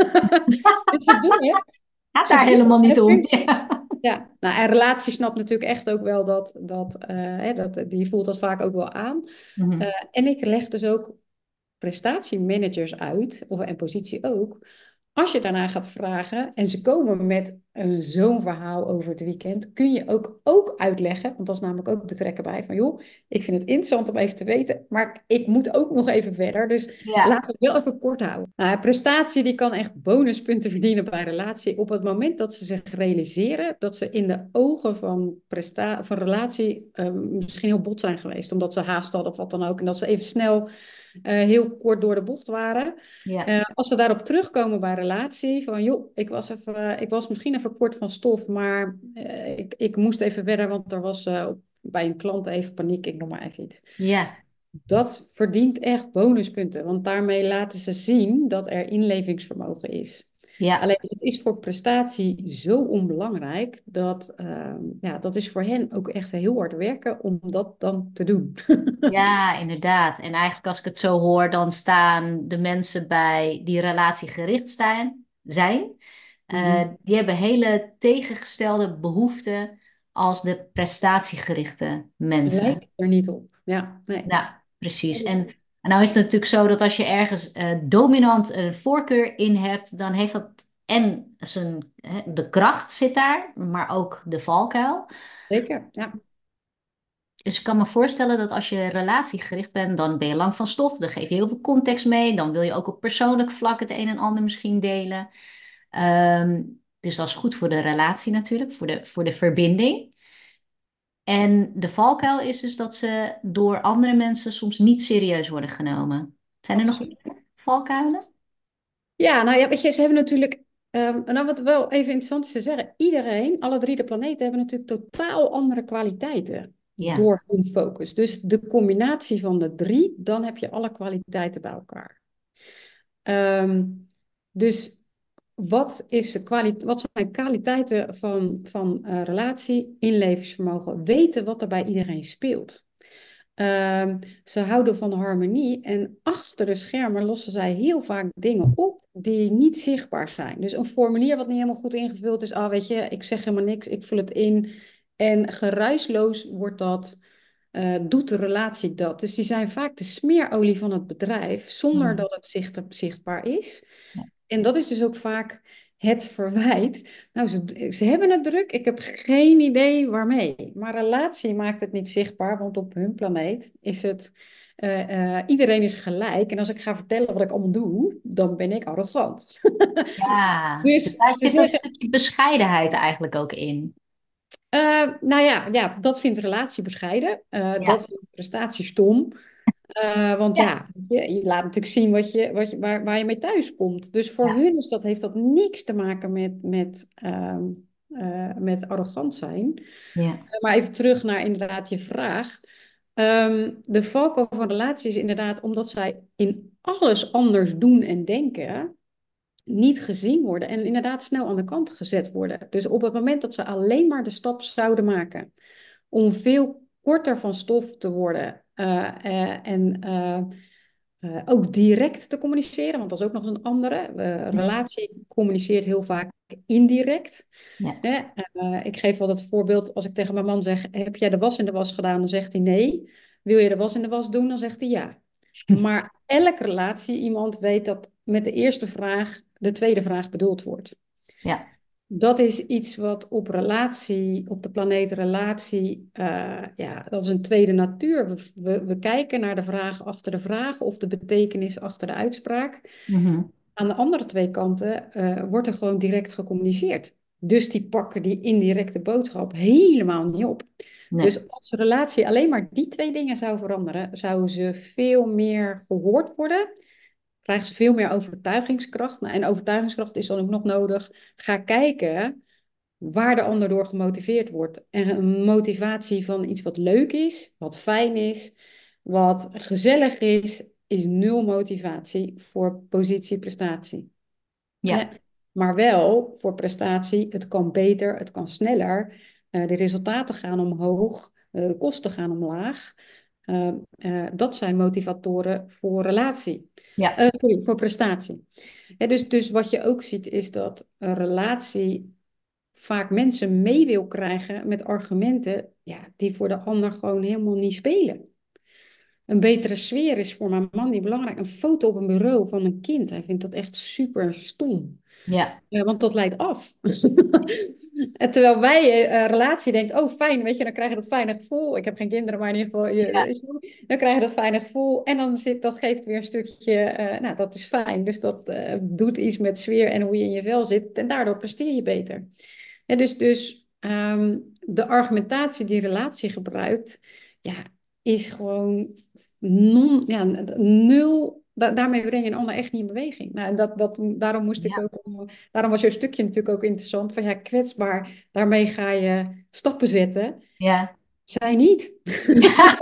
Dus ze doen het. Gaat Ze daar doen het helemaal en niet het om. functie- Ja, nou, en relatie snapt natuurlijk echt ook wel dat, dat, eh, hè, dat die voelt dat vaak ook wel aan. Mhm. Uh, en ik leg dus ook prestatiemanagers uit, of en positie ook. Als je daarna gaat vragen en ze komen met een zo'n verhaal over het weekend, kun je ook, ook uitleggen, want dat is namelijk ook betrekken bij van joh, ik vind het interessant om even te weten, maar ik moet ook nog even verder, dus Ja, laten we het wel even kort houden. Nou, prestatie die kan echt bonuspunten verdienen bij relatie op het moment dat ze zich realiseren dat ze in de ogen van, presta van relatie um, misschien heel bot zijn geweest, omdat ze haast hadden of wat dan ook, en dat ze even snel uh, heel kort door de bocht waren. ja, Uh, als ze daarop terugkomen bij relatie, van joh, ik was, even, uh, ik was misschien even kort van stof, maar uh, ik, ik moest even verder, want er was uh, bij een klant even paniek, ik noem maar even iets. ja, Dat verdient echt bonuspunten, want daarmee laten ze zien dat er inlevingsvermogen is. Ja. Alleen het is voor prestatie zo onbelangrijk dat ehm, ja, dat is voor hen ook echt heel hard werken om dat dan te doen. Ja, inderdaad. En eigenlijk als ik het zo hoor, dan staan de mensen bij die relatiegericht staan, zijn, eh, Mhm. die hebben hele tegengestelde behoeften als de prestatiegerichte mensen. Lijkt er niet op. Ja, nee. Nou, precies. En, en nou is het natuurlijk zo dat als je ergens eh, dominant een voorkeur in hebt, dan heeft dat en zijn, hè, de kracht zit daar, maar ook de valkuil. Zeker, ja. Dus ik kan me voorstellen dat als je relatiegericht bent, dan ben je lang van stof. Dan geef je heel veel context mee. Dan wil je ook op persoonlijk vlak het een en ander misschien delen. Ehm, dus dat is goed voor de relatie natuurlijk, voor de, voor de verbinding. En de valkuil is dus dat ze door andere mensen soms niet serieus worden genomen. Zijn er nog Absoluut. meer valkuilen? Ja, nou ja, weet je, ze hebben natuurlijk, ehm, nou wat wel even interessant is te zeggen, iedereen, alle drie de planeten hebben natuurlijk totaal andere kwaliteiten Ja. door hun focus. Dus de combinatie van de drie, dan heb je alle kwaliteiten bij elkaar. Ehm, dus wat, is de kwali- wat zijn kwaliteiten van, van eh, relatie, inlevingsvermogen, weten wat er bij iedereen speelt. Ehm, ze houden van harmonie en achter de schermen lossen zij heel vaak dingen op die niet zichtbaar zijn. Dus een formulier wat niet helemaal goed ingevuld is, ah weet je, ik zeg helemaal niks, ik vul het in en geruisloos wordt dat, eh, doet de relatie dat. Dus die zijn vaak de smeerolie van het bedrijf zonder Hmm. dat het zicht, zichtbaar is. Ja. En dat is dus ook vaak het verwijt. Nou, ze, ze hebben het druk. Ik heb geen idee waarmee. Maar relatie maakt het niet zichtbaar, want op hun planeet is het. eh, eh, iedereen is gelijk. En als ik ga vertellen wat ik allemaal doe, dan ben ik arrogant. Ja, dus Dus daar ze zit een zeggen, stukje bescheidenheid eigenlijk ook in. eh, nou ja, ja, dat vindt relatie bescheiden. Eh, dat Ja. vindt prestatie stom. Eh, want Ja. ja, je, je laat natuurlijk zien wat je, wat je, waar, waar je mee thuis komt. Dus voor Ja. hun is dat, heeft dat niks te maken met, met, ehm, eh, met arrogant zijn. Ja. Eh, maar even terug naar inderdaad je vraag. Ehm, de valkuil van relaties is inderdaad omdat zij in alles anders doen en denken, niet gezien worden en inderdaad snel aan de kant gezet worden. Dus op het moment dat ze alleen maar de stap zouden maken om veel korter van stof te worden eh, eh, en eh, eh, ook direct te communiceren, want dat is ook nog eens een andere. Eh, Mhm. relatie communiceert heel vaak indirect. Ja. Hè? Eh, ik geef altijd het voorbeeld, als ik tegen mijn man zeg, heb jij de was in de was gedaan? Dan zegt hij nee. Wil je de was in de was doen? Dan zegt hij ja. Maar elke relatie, iemand weet dat met de eerste vraag de tweede vraag bedoeld wordt. Ja. Dat is iets wat op relatie, op de planeet relatie, eh, ja, dat is een tweede natuur. We, we, we kijken naar de vraag achter de vraag of de betekenis achter de uitspraak. Mhm. Aan de andere twee kanten eh, wordt er gewoon direct gecommuniceerd. Dus die pakken die indirecte boodschap helemaal niet op. Nee. Dus als de relatie alleen maar die twee dingen zou veranderen, zouden ze veel meer gehoord worden. Krijgen ze veel meer overtuigingskracht. Nou, en overtuigingskracht is dan ook nog nodig. Ga kijken waar de ander door gemotiveerd wordt. En een motivatie van iets wat leuk is, wat fijn is, wat gezellig is, is nul motivatie voor positie-prestatie. Ja. Maar wel voor prestatie, het kan beter, het kan sneller. Uh, de resultaten gaan omhoog, uh, de kosten gaan omlaag. Uh, uh, dat zijn motivatoren voor relatie, Ja. uh, sorry, voor prestatie. Ja, dus, dus wat je ook ziet is dat een relatie vaak mensen mee wil krijgen met argumenten ja, die voor de ander gewoon helemaal niet spelen. Een betere sfeer is voor mijn man niet belangrijk. Een foto op een bureau van een kind, hij vindt dat echt super stom. Ja. Ja, want dat leidt af. En terwijl wij uh, relatie denkt, oh fijn, weet je, dan krijg je dat fijne gevoel. Ik heb geen kinderen, maar in ieder geval, Ja. je, dan krijg je dat fijne gevoel. En dan zit, dat geeft weer een stukje, uh, nou dat is fijn. Dus dat uh, doet iets met sfeer en hoe je in je vel zit. En daardoor presteer je beter. En dus dus um, de argumentatie die relatie gebruikt, ja, is gewoon non, ja, nul. Da daarmee breng je een ander echt niet in beweging. Nou, en dat, dat, daarom moest ik Ja. ook, daarom was jouw stukje natuurlijk ook interessant. Van ja, kwetsbaar, daarmee ga je stappen zetten. Ja. Zij niet. Ja.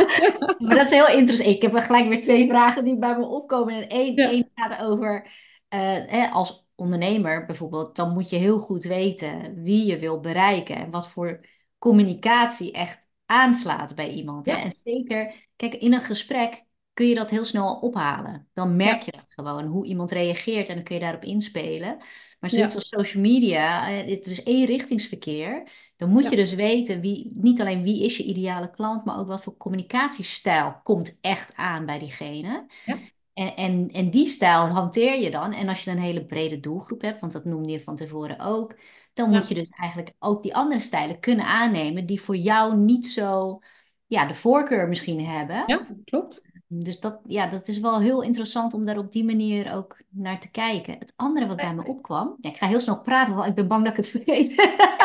Maar dat is heel interessant. Ik heb er gelijk weer twee vragen die bij me opkomen. En één, Ja, één gaat over eh, als ondernemer bijvoorbeeld, dan moet je heel goed weten wie je wil bereiken en wat voor communicatie echt aanslaat bij iemand. Hè? Ja, En zeker, kijk, in een gesprek kun je dat heel snel ophalen. Dan merk ja, je dat gewoon, hoe iemand reageert en dan kun je daarop inspelen. Maar zoiets ja, als social media, eh, het is eenrichtingsverkeer. Dan moet je ja, dus weten wie, niet alleen wie is je ideale klant, maar ook wat voor communicatiestijl komt echt aan bij diegene. ja, En, en, en die stijl hanteer je dan. En als je een hele brede doelgroep hebt, want dat noemde je van tevoren ook, dan moet je ja, dus eigenlijk ook die andere stijlen kunnen aannemen die voor jou niet zo, ja, de voorkeur misschien hebben. ja, klopt. Dus dat, ja, dat is wel heel interessant om daar op die manier ook naar te kijken. Het andere wat bij me opkwam, ja, ik ga heel snel praten, want ik ben bang dat ik het vergeet.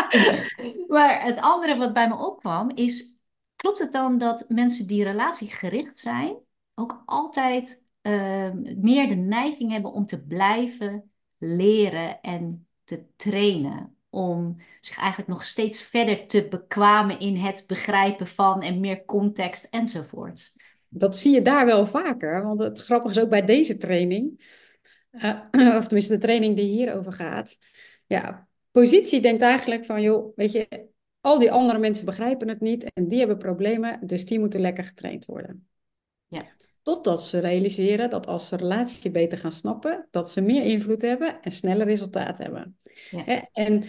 Maar het andere wat bij me opkwam is, klopt het dan dat mensen die relatiegericht zijn ook altijd eh, meer de neiging hebben om te blijven leren en te trainen? Om zich eigenlijk nog steeds verder te bekwamen in het begrijpen van en meer context enzovoort. Dat zie je daar wel vaker, want het grappige is ook bij deze training, eh, of tenminste de training die hierover gaat. Ja, positie denkt eigenlijk van, joh, weet je, al die andere mensen begrijpen het niet en die hebben problemen, dus die moeten lekker getraind worden. Ja, Totdat ze realiseren dat als ze de relatie beter gaan snappen, dat ze meer invloed hebben en sneller resultaat hebben. ja. Hè, En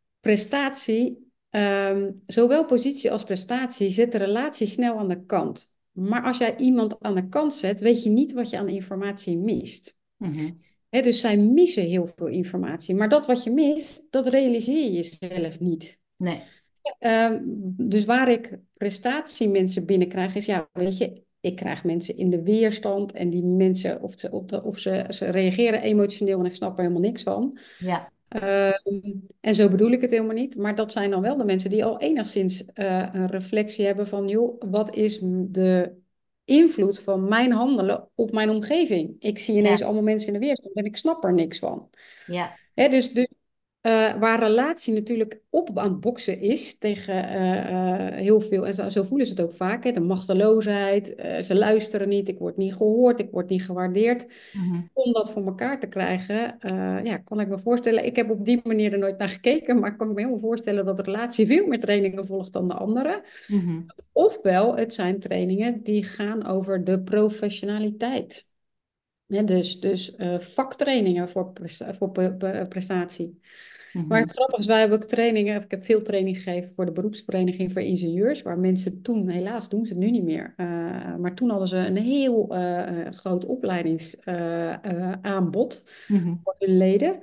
prestatie, ehm, zowel positie als prestatie, zet de relatie snel aan de kant. Maar als jij iemand aan de kant zet, weet je niet wat je aan informatie mist. Mhm. Hè, dus zij missen heel veel informatie. Maar dat wat je mist, dat realiseer je jezelf niet. Nee. Ehm, dus waar ik prestatiemensen binnenkrijg, is ja, weet je, ik krijg mensen in de weerstand en die mensen, of ze, of de, of ze, ze reageren emotioneel en ik snap er helemaal niks van. Ja. Ehm, en zo bedoel ik het helemaal niet, maar dat zijn dan wel de mensen die al enigszins eh, een reflectie hebben van, joh, wat is de invloed van mijn handelen op mijn omgeving? Ik zie ineens Ja. allemaal mensen in de weerstand en ik snap er niks van. Ja. Hè, dus, dus eh, waar relatie natuurlijk op aan het boksen is tegen eh, eh, heel veel, en zo, zo voelen ze het ook vaak, hè, de machteloosheid, eh, ze luisteren niet, ik word niet gehoord, ik word niet gewaardeerd. Mhm. Om dat voor elkaar te krijgen, eh, ja, kan ik me voorstellen, ik heb op die manier er nooit naar gekeken, maar kan ik me helemaal voorstellen dat de relatie veel meer trainingen volgt dan de andere. Mhm. Ofwel, het zijn trainingen die gaan over de professionaliteit. Hè, dus dus eh, vaktrainingen voor, presta- voor pe- pe- prestatie. Maar Mhm. het grappige is, wij hebben ook trainingen, of ik heb veel training gegeven voor de beroepsvereniging voor ingenieurs, waar mensen toen, helaas doen ze het nu niet meer, uh, maar toen hadden ze een heel uh, groot opleidingsaanbod uh, uh, Mhm. voor hun leden.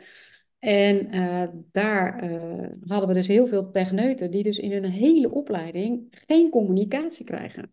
En uh, daar uh, hadden we dus heel veel techneuten die dus in hun hele opleiding geen communicatie krijgen.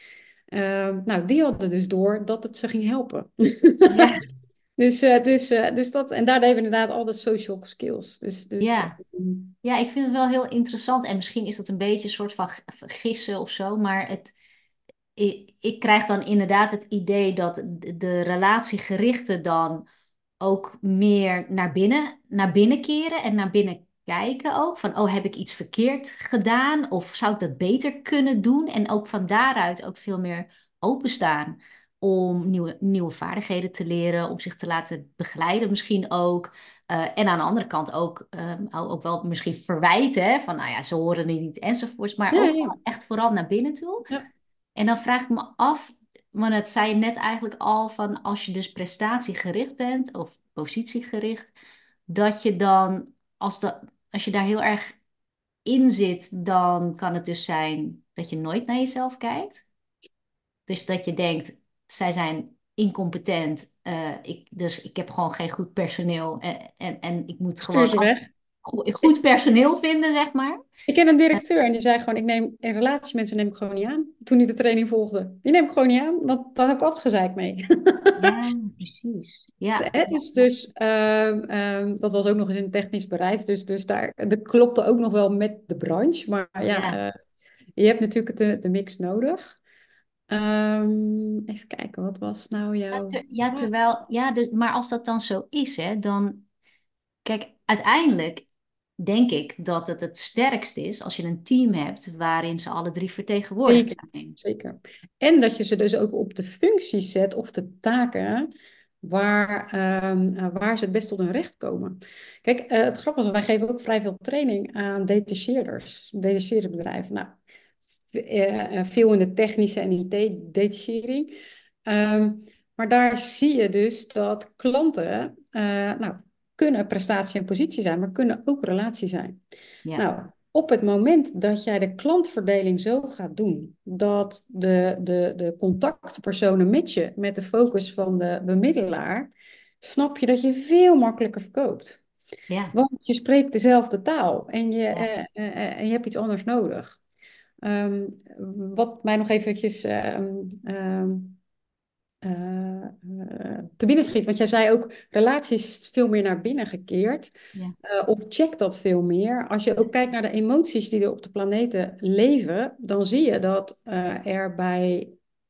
Uh, nou, die hadden dus door dat het ze ging helpen. Ja. Dus, uh, dus, uh, dus dat, en daar deden we inderdaad al de social skills. Dus, dus Ja. Ja, ik vind het wel heel interessant. En misschien is dat een beetje een soort van g- gissen of zo. Maar het, ik, ik krijg dan inderdaad het idee dat de, de relatiegerichten dan ook meer naar binnen, naar binnen keren en naar binnen kijken ook. Van, oh, heb ik iets verkeerd gedaan? Of zou ik dat beter kunnen doen? En ook van daaruit ook veel meer openstaan om nieuwe, nieuwe vaardigheden te leren, om zich te laten begeleiden misschien ook. Uh, en aan de andere kant ook, um, ook wel misschien verwijten, hè, van nou ja, ze horen het niet enzovoorts, maar ja, ook ja, gewoon echt vooral naar binnen toe. ja. En dan vraag ik me af, want het zei je net eigenlijk al van als je dus prestatiegericht bent of positiegericht, dat je dan, als, de, als je daar heel erg in zit, dan kan het dus zijn dat je nooit naar jezelf kijkt. Dus dat je denkt, zij zijn incompetent, eh, ik, dus ik heb gewoon geen goed personeel en, en, en ik moet Stuur gewoon ze af- weg. go- goed personeel vinden, zeg maar. Ik ken een directeur en die zei gewoon, ik neem in relatiemensen neem ik gewoon niet aan. Toen hij de training volgde. Die neem ik gewoon niet aan, want daar heb ik altijd gezeik mee. Ja, precies. Ja, Hè, ja, Dus, ja. dus ehm, ehm, dat was ook nog eens in een technisch bedrijf. Dus, dus daar, dat klopte ook nog wel met de branche. Maar Ja. ja, eh, je hebt natuurlijk de, de mix nodig. Ehm, even kijken, wat was nou Ja, jouw ter- ja, vraag? terwijl, ja, dus, maar als dat dan zo is, hè, dan, kijk, uiteindelijk denk ik dat het het sterkst is als je een team hebt waarin ze alle drie vertegenwoordigd Zeker, zijn. zeker. En dat je ze dus ook op de functies zet of de taken waar, ehm, uh, waar ze het best tot hun recht komen. Kijk, uh, het grappige is, wij geven ook vrij veel training aan detacheerders, detacheerdersbedrijven. Nou, uh, veel in de technische en I T-detachering. Um, maar daar zie je dus dat klanten, uh, nou, kunnen prestatie en positie zijn, maar kunnen ook relatie zijn. Ja, Nou, op het moment dat jij de klantverdeling zo gaat doen, dat de, de, de contactpersonen matchen met de focus van de bemiddelaar, snap je dat je veel makkelijker verkoopt. ja, Want je spreekt dezelfde taal en je, ja, uh, uh, en je hebt iets anders nodig. Um, wat mij nog eventjes um, um, uh, uh, te binnen schiet. Want jij zei ook, relaties veel meer naar binnen gekeerd. ja, Uh, of check dat veel meer. Als je ook kijkt naar de emoties die er op de planeten leven, dan zie je dat uh, er bij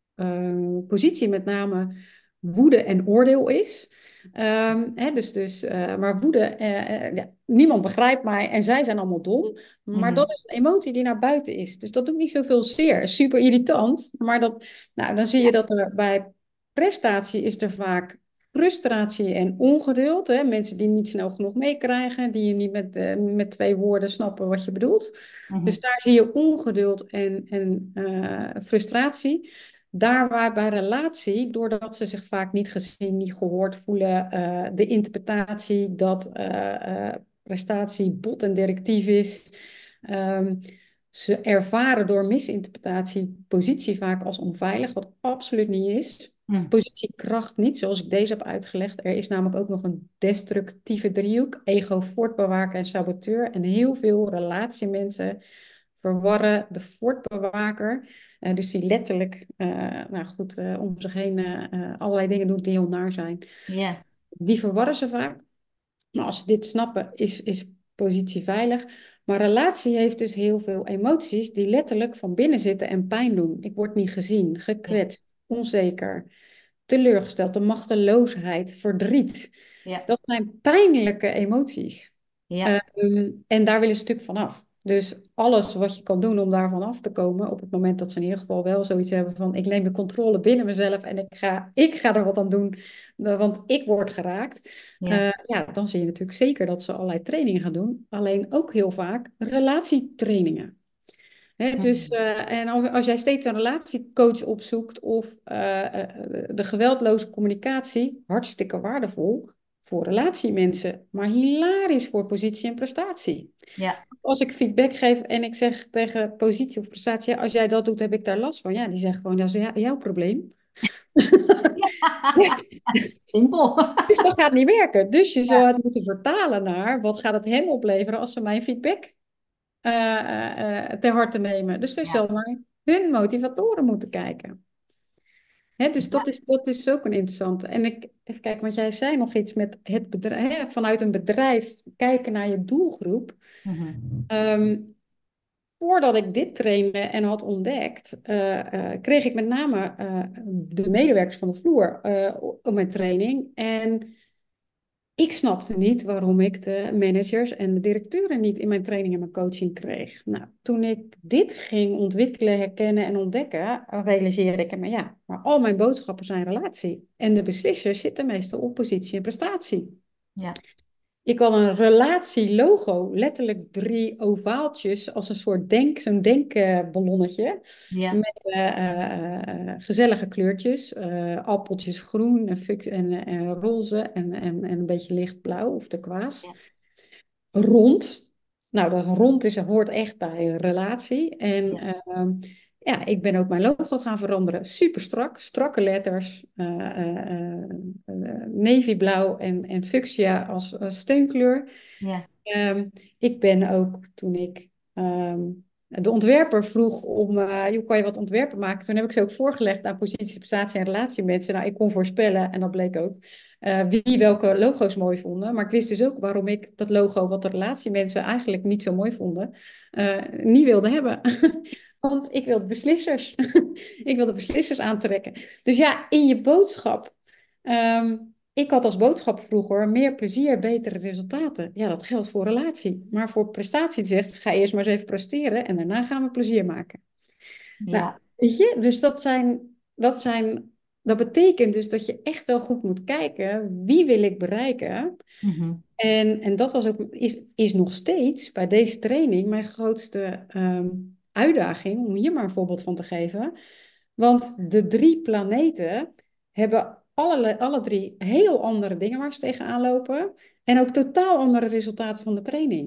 uh, positie met name woede en oordeel is. Um, hè, dus, dus, uh, maar woede, uh, uh, ja, niemand begrijpt mij en zij zijn allemaal dom. Maar mhm, dat is een emotie die naar buiten is. Dus dat doet niet zoveel zeer. Super irritant. Maar dat, nou, dan zie je ja, dat er bij prestatie is er vaak frustratie en ongeduld. Hè? Mensen die niet snel genoeg meekrijgen, die je niet met, uh, met twee woorden snappen wat je bedoelt. mhm, Dus daar zie je ongeduld en, en uh, frustratie. Daar waar bij relatie, doordat ze zich vaak niet gezien, niet gehoord voelen, uh, de interpretatie dat uh, uh, prestatie bot en directief is. Um, ze ervaren door misinterpretatie positie vaak als onveilig, wat absoluut niet is. mhm, Positiekracht niet, zoals ik deze heb uitgelegd. Er is namelijk ook nog een destructieve driehoek, ego, voortbewaker en saboteur. En heel veel relatiemensen verwarren de voortbewaker, uh, dus die letterlijk, uh, nou goed, uh, om zich heen uh, allerlei dingen doet die heel naar zijn. ja, Die verwarren ze vaak. Maar als ze dit snappen, is, is positie veilig. Maar relatie heeft dus heel veel emoties die letterlijk van binnen zitten en pijn doen. Ik word niet gezien, ja, gekwetst, onzeker, teleurgesteld, de machteloosheid, verdriet. ja, Dat zijn pijnlijke emoties. ja, Um, en daar willen ze natuurlijk vanaf. Dus alles wat je kan doen om daarvan af te komen, op het moment dat ze in ieder geval wel zoiets hebben van ik neem de controle binnen mezelf en ik ga, ik ga er wat aan doen, uh, want ik word geraakt. ja, Uh, ja, dan zie je natuurlijk zeker dat ze allerlei trainingen gaan doen. Alleen ook heel vaak relatietrainingen. Hè, dus, mhm, uh, en als, als jij steeds een relatiecoach opzoekt of uh, uh, de geweldloze communicatie, hartstikke waardevol voor relatiemensen, maar hilarisch voor positie en prestatie. ja. Als ik feedback geef en ik zeg tegen positie of prestatie, ja, als jij dat doet, heb ik daar last van. Ja, die zeggen gewoon, dat is jouw probleem. Simpel. Dus dat gaat niet werken. Dus je zou Ja, het moeten vertalen naar wat gaat het hem opleveren als ze mijn feedback uh, uh, ter harte nemen. Dus je ja, zal naar hun motivatoren moeten kijken. Hè, dus ja, dat is, dat is ook een interessante. En ik, even kijken, want jij zei nog iets met het bedrijf, hè, vanuit een bedrijf kijken naar je doelgroep. mhm, Um, Voordat ik dit trainde en had ontdekt, uh, uh, kreeg ik met name uh, de medewerkers van de vloer uh, op mijn training. En ik snapte niet waarom ik de managers en de directeuren niet in mijn training en mijn coaching kreeg. Nou, toen ik dit ging ontwikkelen, herkennen en ontdekken, realiseerde ik me, ja, maar al mijn boodschappen zijn relatie. En de beslissers zitten meestal op positie en prestatie. ja, Je kan een relatielogo, letterlijk drie ovaaltjes, als een soort denk, zo'n denkballonnetje, ja, met uh, uh, gezellige kleurtjes, uh, appeltjes groen en, en, en roze en, en, en een beetje lichtblauw of turquoise. ja, Rond. Nou, dat rond is, hoort echt bij een relatie. En ja, uh, ja, ik ben ook mijn logo gaan veranderen. Super strak, strakke letters, uh, uh, uh, navyblauw en, en fuchsia als, als steunkleur. ja, Um, ik ben ook, toen ik um, de ontwerper vroeg om, uh, hoe kan je wat ontwerpen maken? Toen heb ik ze ook voorgelegd aan positie, prestatie en relatiemensen. Nou, ik kon voorspellen, en dat bleek ook, uh, wie welke logo's mooi vonden. Maar ik wist dus ook waarom ik dat logo, wat de relatiemensen eigenlijk niet zo mooi vonden, uh, niet wilde hebben. Want ik wilde beslissers. Ik wilde beslissers aantrekken. Dus ja, in je boodschap. Um, ik had als boodschap vroeger meer plezier, betere resultaten. Ja, dat geldt voor relatie. Maar voor prestatie zegt, ga eerst maar eens even presteren en daarna gaan we plezier maken. Nou, ja, weet je, dus dat zijn, dat zijn dat betekent dus dat je echt wel goed moet kijken, wie wil ik bereiken? Mhm. En, en dat was ook, is, is nog steeds bij deze training mijn grootste ehm, uitdaging, om hier maar een voorbeeld van te geven. Want de drie planeten hebben alle, alle drie heel andere dingen waar ze tegenaan lopen. En ook totaal andere resultaten van de training.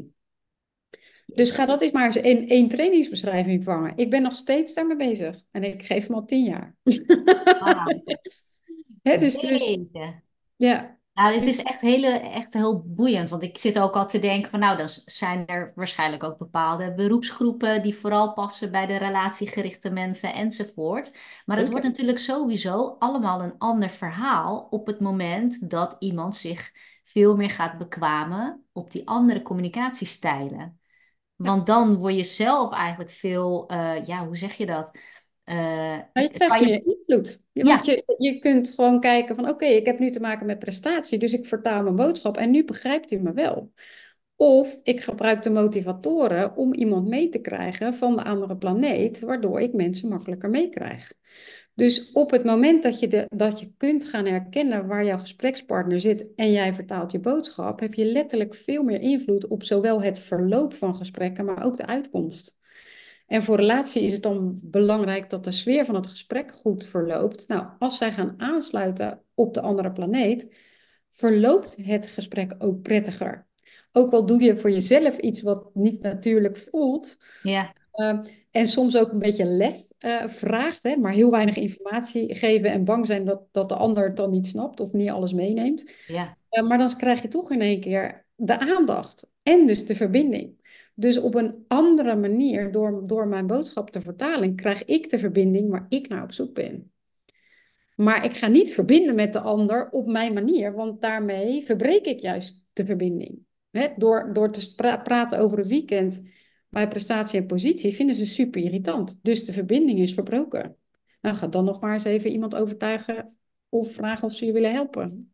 Dus ga dat eens maar eens in één trainingsbeschrijving vangen. Ik ben nog steeds daarmee bezig. En ik geef hem al tien jaar. Wauw. Hè, dus, dus Jeetje. ja. Nou, het Dus, is echt, hele, echt heel boeiend. Want ik zit ook al te denken van, nou, dan zijn er waarschijnlijk ook bepaalde beroepsgroepen die vooral passen bij de relatiegerichte mensen enzovoort. Maar het wordt zeker. natuurlijk sowieso allemaal een ander verhaal op het moment dat iemand zich veel meer gaat bekwamen op die andere communicatiestijlen. Ja. Want dan word je zelf eigenlijk veel, eh, ja, hoe zeg je dat? Eh, Maar je krijgt kan je, meer invloed. Je- Want ja, je, je kunt gewoon kijken van oké, ik heb nu te maken met prestatie, dus ik vertaal mijn boodschap en nu begrijpt hij me wel. Of ik gebruik de motivatoren om iemand mee te krijgen van de andere planeet, waardoor ik mensen makkelijker meekrijg. Dus op het moment dat je, de, dat je kunt gaan herkennen waar jouw gesprekspartner zit en jij vertaalt je boodschap, heb je letterlijk veel meer invloed op zowel het verloop van gesprekken, maar ook de uitkomst. En voor relatie is het dan belangrijk dat de sfeer van het gesprek goed verloopt. Nou, als zij gaan aansluiten op de andere planeet, verloopt het gesprek ook prettiger. Ook al doe je voor jezelf iets wat niet natuurlijk voelt. ja, Uh, en soms ook een beetje lef uh, vraagt, hè, maar heel weinig informatie geven en bang zijn dat, dat de ander het dan niet snapt of niet alles meeneemt. ja. Uh, maar dan krijg je toch in één keer de aandacht en dus de verbinding. Dus op een andere manier, door, door mijn boodschap te vertalen, krijg ik de verbinding waar ik naar op zoek ben. Maar ik ga niet verbinden met de ander op mijn manier, want daarmee verbreek ik juist de verbinding. Hè? Door, door te pra praten over het weekend bij prestatie en positie vinden ze super irritant. Dus de verbinding is verbroken. Nou, ga dan nog maar eens even iemand overtuigen of vragen of ze je willen helpen.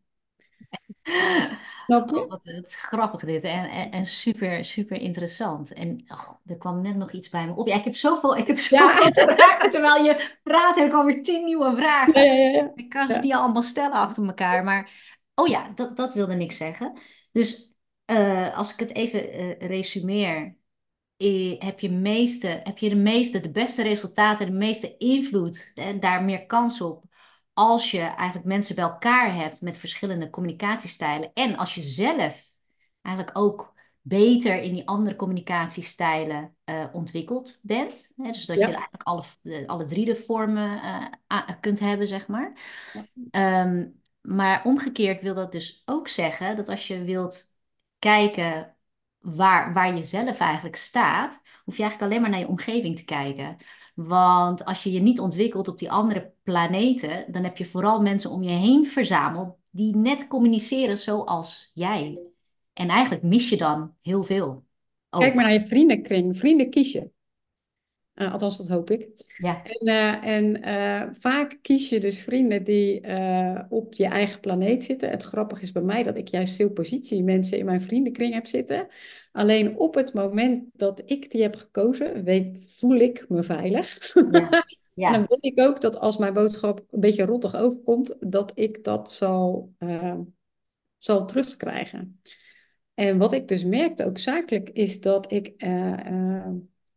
Snap Oh, je? wat, wat grappig dit en, en, en super, super interessant. En oh, er kwam net nog iets bij me op. Ja, ik heb zoveel, ik heb Ja, zoveel vragen. Terwijl je praat, heb ik alweer tien nieuwe ja, vragen. ja, ja. Ja. Ik kan ze Ja. niet allemaal stellen achter elkaar. Maar, oh ja, dat, dat wilde ik zeggen. Dus eh, als ik het even eh, resumeer. eh, heb je, meeste, heb je de meeste, de beste resultaten, de meeste invloed en daar meer kans op als je eigenlijk mensen bij elkaar hebt met verschillende communicatiestijlen en als je zelf eigenlijk ook beter in die andere communicatiestijlen eh, ontwikkeld bent. Hè? Dus dat je Ja. eigenlijk alle, de- alle drie de vormen eh, a- kunt hebben, zeg maar. Ehm, maar omgekeerd wil dat dus ook zeggen dat als je wilt kijken waar, waar je zelf eigenlijk staat, hoef je eigenlijk alleen maar naar je omgeving te kijken. Want als je je niet ontwikkelt op die andere planeten, dan heb je vooral mensen om je heen verzameld die net communiceren zoals jij. En eigenlijk mis je dan heel veel Kijk maar ook. naar je vriendenkring. Vrienden kies je. Uh, althans, dat hoop ik. Ja, En, uh, en uh, vaak kies je dus vrienden die uh, op je eigen planeet zitten. Het grappige is bij mij dat ik juist veel positiemensen in mijn vriendenkring heb zitten. Alleen op het moment dat ik die heb gekozen, weet, voel ik me veilig. ja, En dan ja, weet ik ook dat als mijn boodschap een beetje rottig overkomt, dat ik dat zal, uh, zal terugkrijgen. En wat ik dus merkte, ook zakelijk, is dat ik... Uh, uh,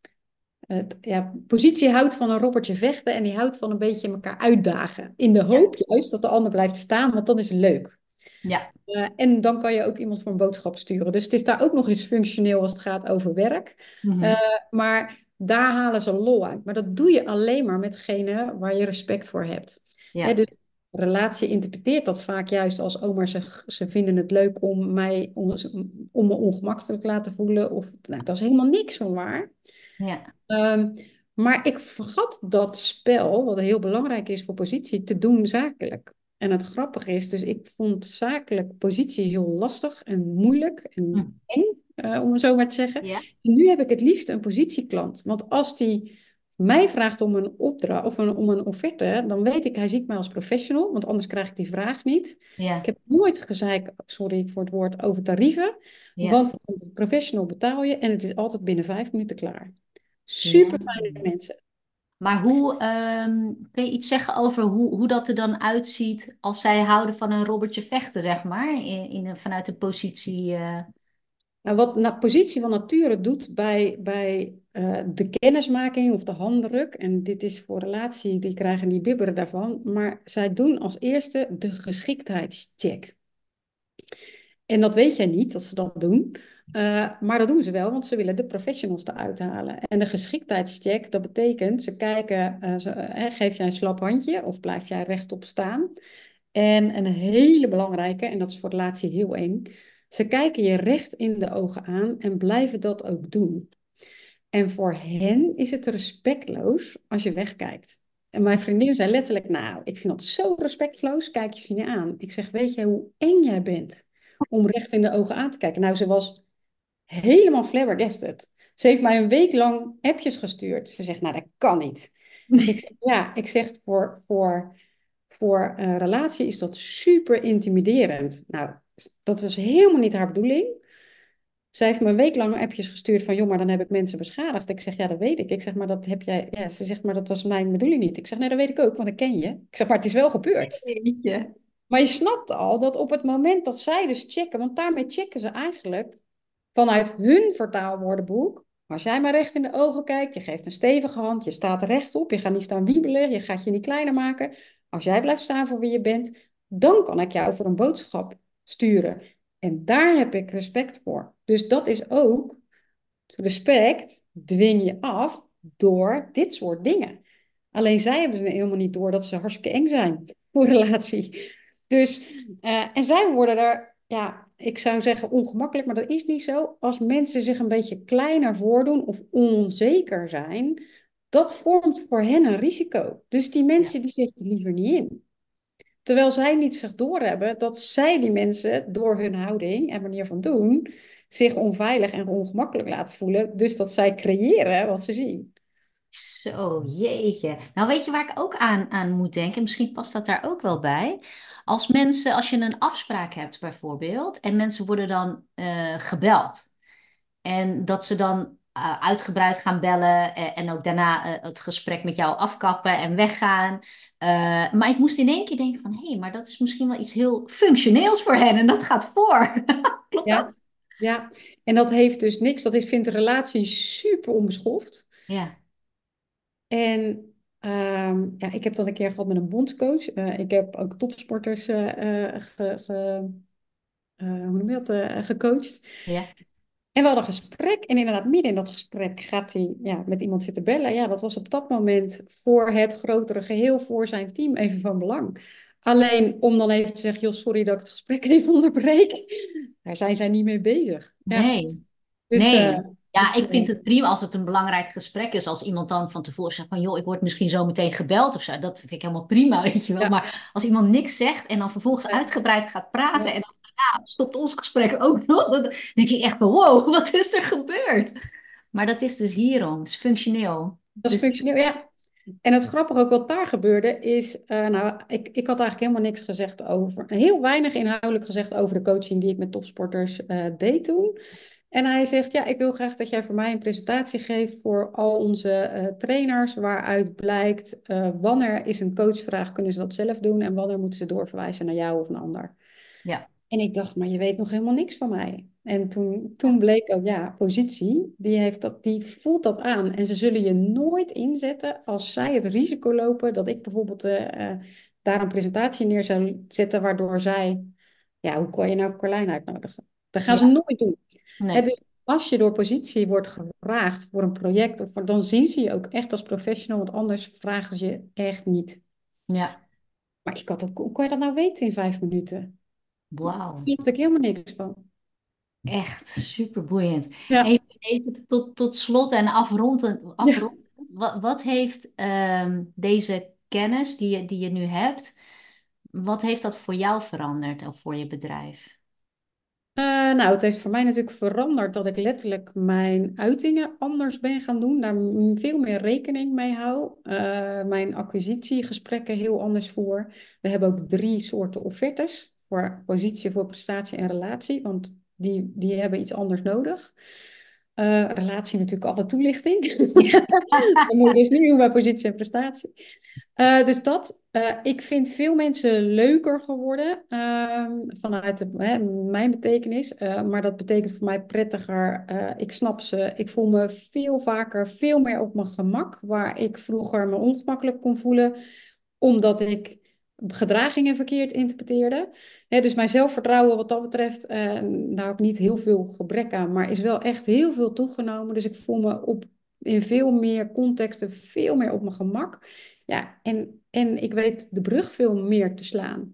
het, ja, positie houdt van een robbertje vechten en die houdt van een beetje elkaar uitdagen. In de ja, hoop juist dat de ander blijft staan, want dan is het leuk. ja. Uh, en dan kan je ook iemand voor een boodschap sturen. Dus het is daar ook nog eens functioneel als het gaat over werk. Uh, Mhm. maar daar halen ze lol uit. Maar dat doe je alleen maar met degene waar je respect voor hebt. Hè, Ja, dus relatie interpreteert dat vaak juist als oh, maar ze, ze vinden het leuk om mij om, om me ongemakkelijk te laten voelen. Of, nou, dat is helemaal niks van waar. ja, Um, maar ik vergat dat spel, wat heel belangrijk is voor positie, te doen zakelijk. En het grappige is, dus ik vond zakelijk positie heel lastig en moeilijk hm, en eng, uh, om het zo maar te zeggen. ja, En nu heb ik het liefst een positieklant. Want als die mij vraagt om een opdracht of een, om een offerte, dan weet ik, hij ziet mij als professional, want anders krijg ik die vraag niet. Ik ja, heb nooit gezeik, sorry voor het woord, over tarieven. ja, Want voor een professional betaal je en het is altijd binnen vijf minuten klaar. ja. Super fijne mensen. Maar hoe, ehm, kun je iets zeggen over hoe, hoe dat er dan uitziet als zij houden van een robbertje vechten, zeg maar, in, in, een- vanuit een positie. eh, Nou, wat na, positie van nature doet bij, bij eh, de kennismaking of de handdruk, en dit is voor relatie, die krijgen die bibberen daarvan, maar zij doen als eerste de geschiktheidscheck. En dat weet jij niet, dat ze dat doen. Uh, maar dat doen ze wel, want ze willen de professionals eruit halen. En de geschiktheidscheck, dat betekent, ze kijken, uh, ze, uh, geef jij een slap handje of blijf jij rechtop staan? En een hele belangrijke, en dat is voor relatie heel eng, ze kijken je recht in de ogen aan en blijven dat ook doen. En voor hen is het respectloos als je wegkijkt. En mijn vriendin zei letterlijk, nou, ik vind dat zo respectloos, kijk je ze niet aan. Ik zeg, weet je hoe eng jij bent om recht in de ogen aan te kijken? Nou, ze was helemaal flabbergasted. Ze heeft mij een week lang appjes gestuurd. Ze zegt, nou, dat kan niet. Ik zeg, ja, ik zeg, voor, voor, voor een relatie is dat super intimiderend. Nou, dat was helemaal niet haar bedoeling. Zij heeft me een week lang appjes gestuurd van, joh, maar dan heb ik mensen beschadigd. Ik zeg, ja, dat weet ik. Ik zeg, maar dat heb jij... Ja, ze zegt, maar dat was mijn bedoeling niet. Ik zeg, nee, dat weet ik ook, want ik ken je. Ik zeg, maar het is wel gebeurd. Jeetje. Maar je snapt al dat op het moment dat zij dus checken, want daarmee checken ze eigenlijk vanuit hun vertaalwoordenboek. Als jij maar recht in de ogen kijkt, je geeft een stevige hand, je staat rechtop, je gaat niet staan wiebelen, je gaat je niet kleiner maken. Als jij blijft staan voor wie je bent, dan kan ik jou voor een boodschap sturen. En daar heb ik respect voor. Dus dat is ook respect, dwing je af door dit soort dingen. Alleen zij hebben ze helemaal niet door dat ze hartstikke eng zijn voor een relatie. Dus, uh, en zij worden er, ja, ik zou zeggen ongemakkelijk, maar dat is niet zo. Als mensen zich een beetje kleiner voordoen of onzeker zijn, dat vormt voor hen een risico. Dus die Ja. mensen die zitten liever niet in. Terwijl zij niet zich doorhebben dat zij die mensen door hun houding en manier van doen zich onveilig en ongemakkelijk laten voelen. Dus dat zij creëren wat ze zien. Zo, jeetje. Nou, weet je waar ik ook aan, aan moet denken? Misschien past dat daar ook wel bij. Als mensen, als je een afspraak hebt bijvoorbeeld, en mensen worden dan eh, gebeld. En dat ze dan eh, uitgebreid gaan bellen eh, en ook daarna eh, het gesprek met jou afkappen en weggaan. Eh, maar ik moest in één keer denken van, hé, hey, maar dat is misschien wel iets heel functioneels voor hen en dat gaat voor. Klopt Ja, dat? ja. En dat heeft dus niks. Dat is, vindt de relatie super onbeschoft. Ja, En ehm, ja, ik heb dat een keer gehad met een bondscoach. Eh, ik heb ook topsporters eh, eh, ge, ge, eh, hoe noem je dat, eh, gecoacht. ja, En we hadden een gesprek. En inderdaad, midden in dat gesprek gaat hij ja, met iemand zitten bellen. Ja, dat was op dat moment voor het grotere geheel, voor zijn team even van belang. Alleen om dan even te zeggen, joh, sorry dat ik het gesprek even onderbreek. Daar zijn zij niet mee bezig. Ja, nee. dus, uh, Nee. Ja, dus ik uh, vind het prima als het een belangrijk gesprek is. Als iemand dan van tevoren zegt van, joh, ik word misschien zo meteen gebeld of zo. Dat vind ik helemaal prima, weet je wel. ja, Maar als iemand niks zegt en dan vervolgens ja, uitgebreid gaat praten ja, en dan daarna stopt ons gesprek ook nog, dan denk ik echt van, wow, wat is er gebeurd? Maar dat is dus hierom, het is functioneel. dat is Dus functioneel. Ja. En het grappige ook wat daar gebeurde is, uh, nou, ik, ik had eigenlijk helemaal niks gezegd over, heel weinig inhoudelijk gezegd over de coaching die ik met topsporters uh, deed toen. En hij zegt, ja, ik wil graag dat jij voor mij een presentatie geeft voor al onze uh, trainers, waaruit blijkt uh, wanneer is een coachvraag, kunnen ze dat zelf doen en wanneer moeten ze doorverwijzen naar jou of een ander. ja, En ik dacht, maar je weet nog helemaal niks van mij. En toen, toen ja, bleek ook, ja, positie, die, heeft dat, die voelt dat aan. En ze zullen je nooit inzetten als zij het risico lopen dat ik bijvoorbeeld uh, uh, daar een presentatie neer zou zetten, waardoor zij, ja, hoe kan je nou Carlijn uitnodigen? Dat gaan ze ja, nooit doen. Hè, nee, dus als je door positie wordt gevraagd voor een project, of voor, dan zien ze je ook echt als professional, want anders vragen ze je echt niet. ja, Maar ik had ook, hoe kan je dat nou weten in vijf minuten? wauw. Daar had ik helemaal niks van. Echt super boeiend. Ja. Even, even tot, tot slot en afrondend, Ja. afrondend. Wat, wat heeft ehm, deze kennis die je, die je nu hebt, wat heeft dat voor jou veranderd of voor je bedrijf? Eh, nou, het heeft voor mij natuurlijk veranderd dat ik letterlijk mijn uitingen anders ben gaan doen. Daar m- veel meer rekening mee hou. Eh, mijn acquisitiegesprekken heel anders voer. We hebben ook drie soorten offertes. Voor positie, voor prestatie en relatie. Want die, die hebben iets anders nodig. Uh, relatie natuurlijk alle toelichting. Ja. Dan moet je dus niet doen bij positie en prestatie. Uh, dus dat, uh, ik vind veel mensen leuker geworden uh, vanuit de, hè, mijn betekenis. Uh, maar dat betekent voor mij prettiger. Uh, ik snap ze. Ik voel me veel vaker, veel meer op mijn gemak. Waar ik vroeger me ongemakkelijk kon voelen. Omdat ik gedragingen verkeerd interpreteerde. Hè, dus mijn zelfvertrouwen wat dat betreft, uh, daar heb ik niet heel veel gebrek aan. Maar is wel echt heel veel toegenomen. Dus ik voel me op in veel meer contexten veel meer op mijn gemak. Ja, en, en ik weet de brug veel meer te slaan.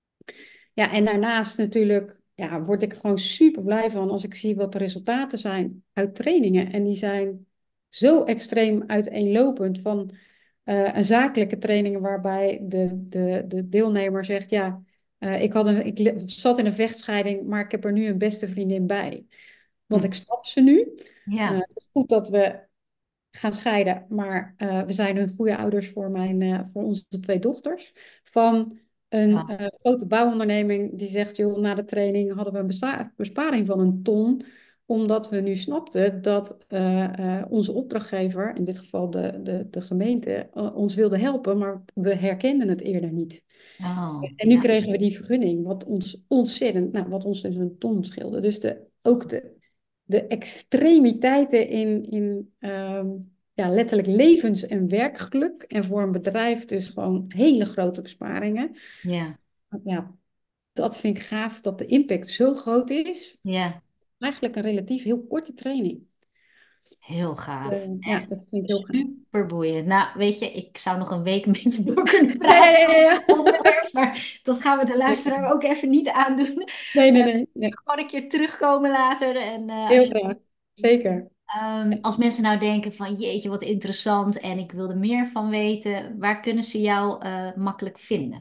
Ja, en daarnaast natuurlijk ja, word ik gewoon super blij van als ik zie wat de resultaten zijn uit trainingen. En die zijn zo extreem uiteenlopend van uh, een zakelijke training waarbij de, de, de deelnemer zegt, ja, uh, ik, had een, ik zat in een vechtscheiding, maar ik heb er nu een beste vriendin bij. Want Hm. ik snap ze nu. Uh, Ja. het is goed dat we gaan scheiden. Maar uh, we zijn hun goede ouders voor, mijn, uh, voor onze twee dochters. Van een Ja. uh, grote bouwonderneming die zegt, joh, na de training hadden we een besparing van een ton. Omdat we nu snapten dat uh, uh, onze opdrachtgever, in dit geval de, de, de gemeente, uh, ons wilde helpen. Maar we herkenden het eerder niet. Oh, En nu ja. kregen we die vergunning, wat ons ontzettend, nou, wat ons dus een ton scheelde. Dus de, ook de, de extremiteiten in, in um, ja, letterlijk levens- en werkgeluk. En voor een bedrijf dus gewoon hele grote besparingen. Ja. Ja, dat vind ik gaaf, dat de impact zo groot is. Ja. Eigenlijk een relatief heel korte training. Heel gaaf. Uh, ja, Echt dat vind ik heel gaaf. super boeiend. Nou, weet je, ik zou nog een week met je door kunnen Ja, ja, praten ja, over ja. het onderwerp, maar dat gaan we de Zeker. luisteraar ook even niet aandoen. Nee, nee, Uh, nee, nee. gewoon een keer terugkomen later. En uh, Heel als je, graag. Zeker. um, als mensen nou denken van jeetje, wat interessant en ik wil er meer van weten, waar kunnen ze jou uh, makkelijk vinden?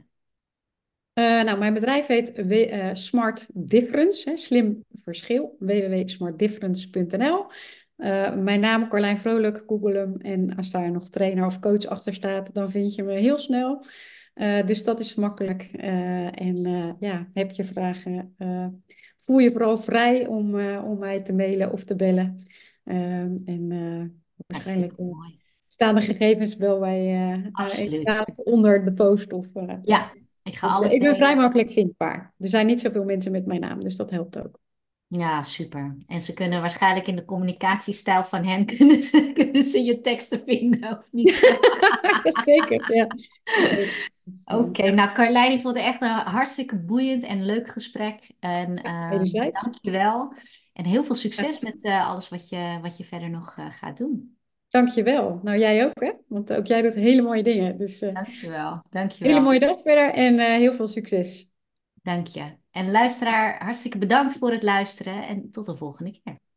Uh, nou, mijn bedrijf heet w uh, Smart Difference, hè, slim verschil, w w w punt smart difference punt n l. Uh, mijn naam Carlijn Vrolijk, google hem. En als daar nog trainer of coach achter staat, dan vind je me heel snel. Uh, dus dat is makkelijk. Uh, en uh, ja, heb je vragen, uh, voel je vooral vrij om, uh, om mij te mailen of te bellen. Uh, en uh, waarschijnlijk Hartstikke uh, mooi. staan de gegevens wel bij uh, uh, Absoluut. dadelijk onder de post of... Uh, Ja, ik ga dus uh, alles ik ben vrij delen. makkelijk vindbaar. Er zijn niet zoveel mensen met mijn naam, dus dat helpt ook. Ja, super. En ze kunnen waarschijnlijk in de communicatiestijl van hen kunnen ze, kunnen ze je teksten vinden, of niet? Zeker, ja. Zeker. Dus, uh, Oké, nou Carlijn, ik vond het echt een hartstikke boeiend en leuk gesprek. En uh, wederzijds. dank je wel. En heel veel Ja, succes met uh, alles wat je, wat je verder nog uh, gaat doen. dank je wel. Nou, jij ook, hè? Want ook jij doet hele mooie dingen. Dus uh, Dank je wel. Dank je hele wel. mooie dag verder en uh, heel veel succes. Dank je. En luisteraar, hartstikke bedankt voor het luisteren en tot de volgende keer.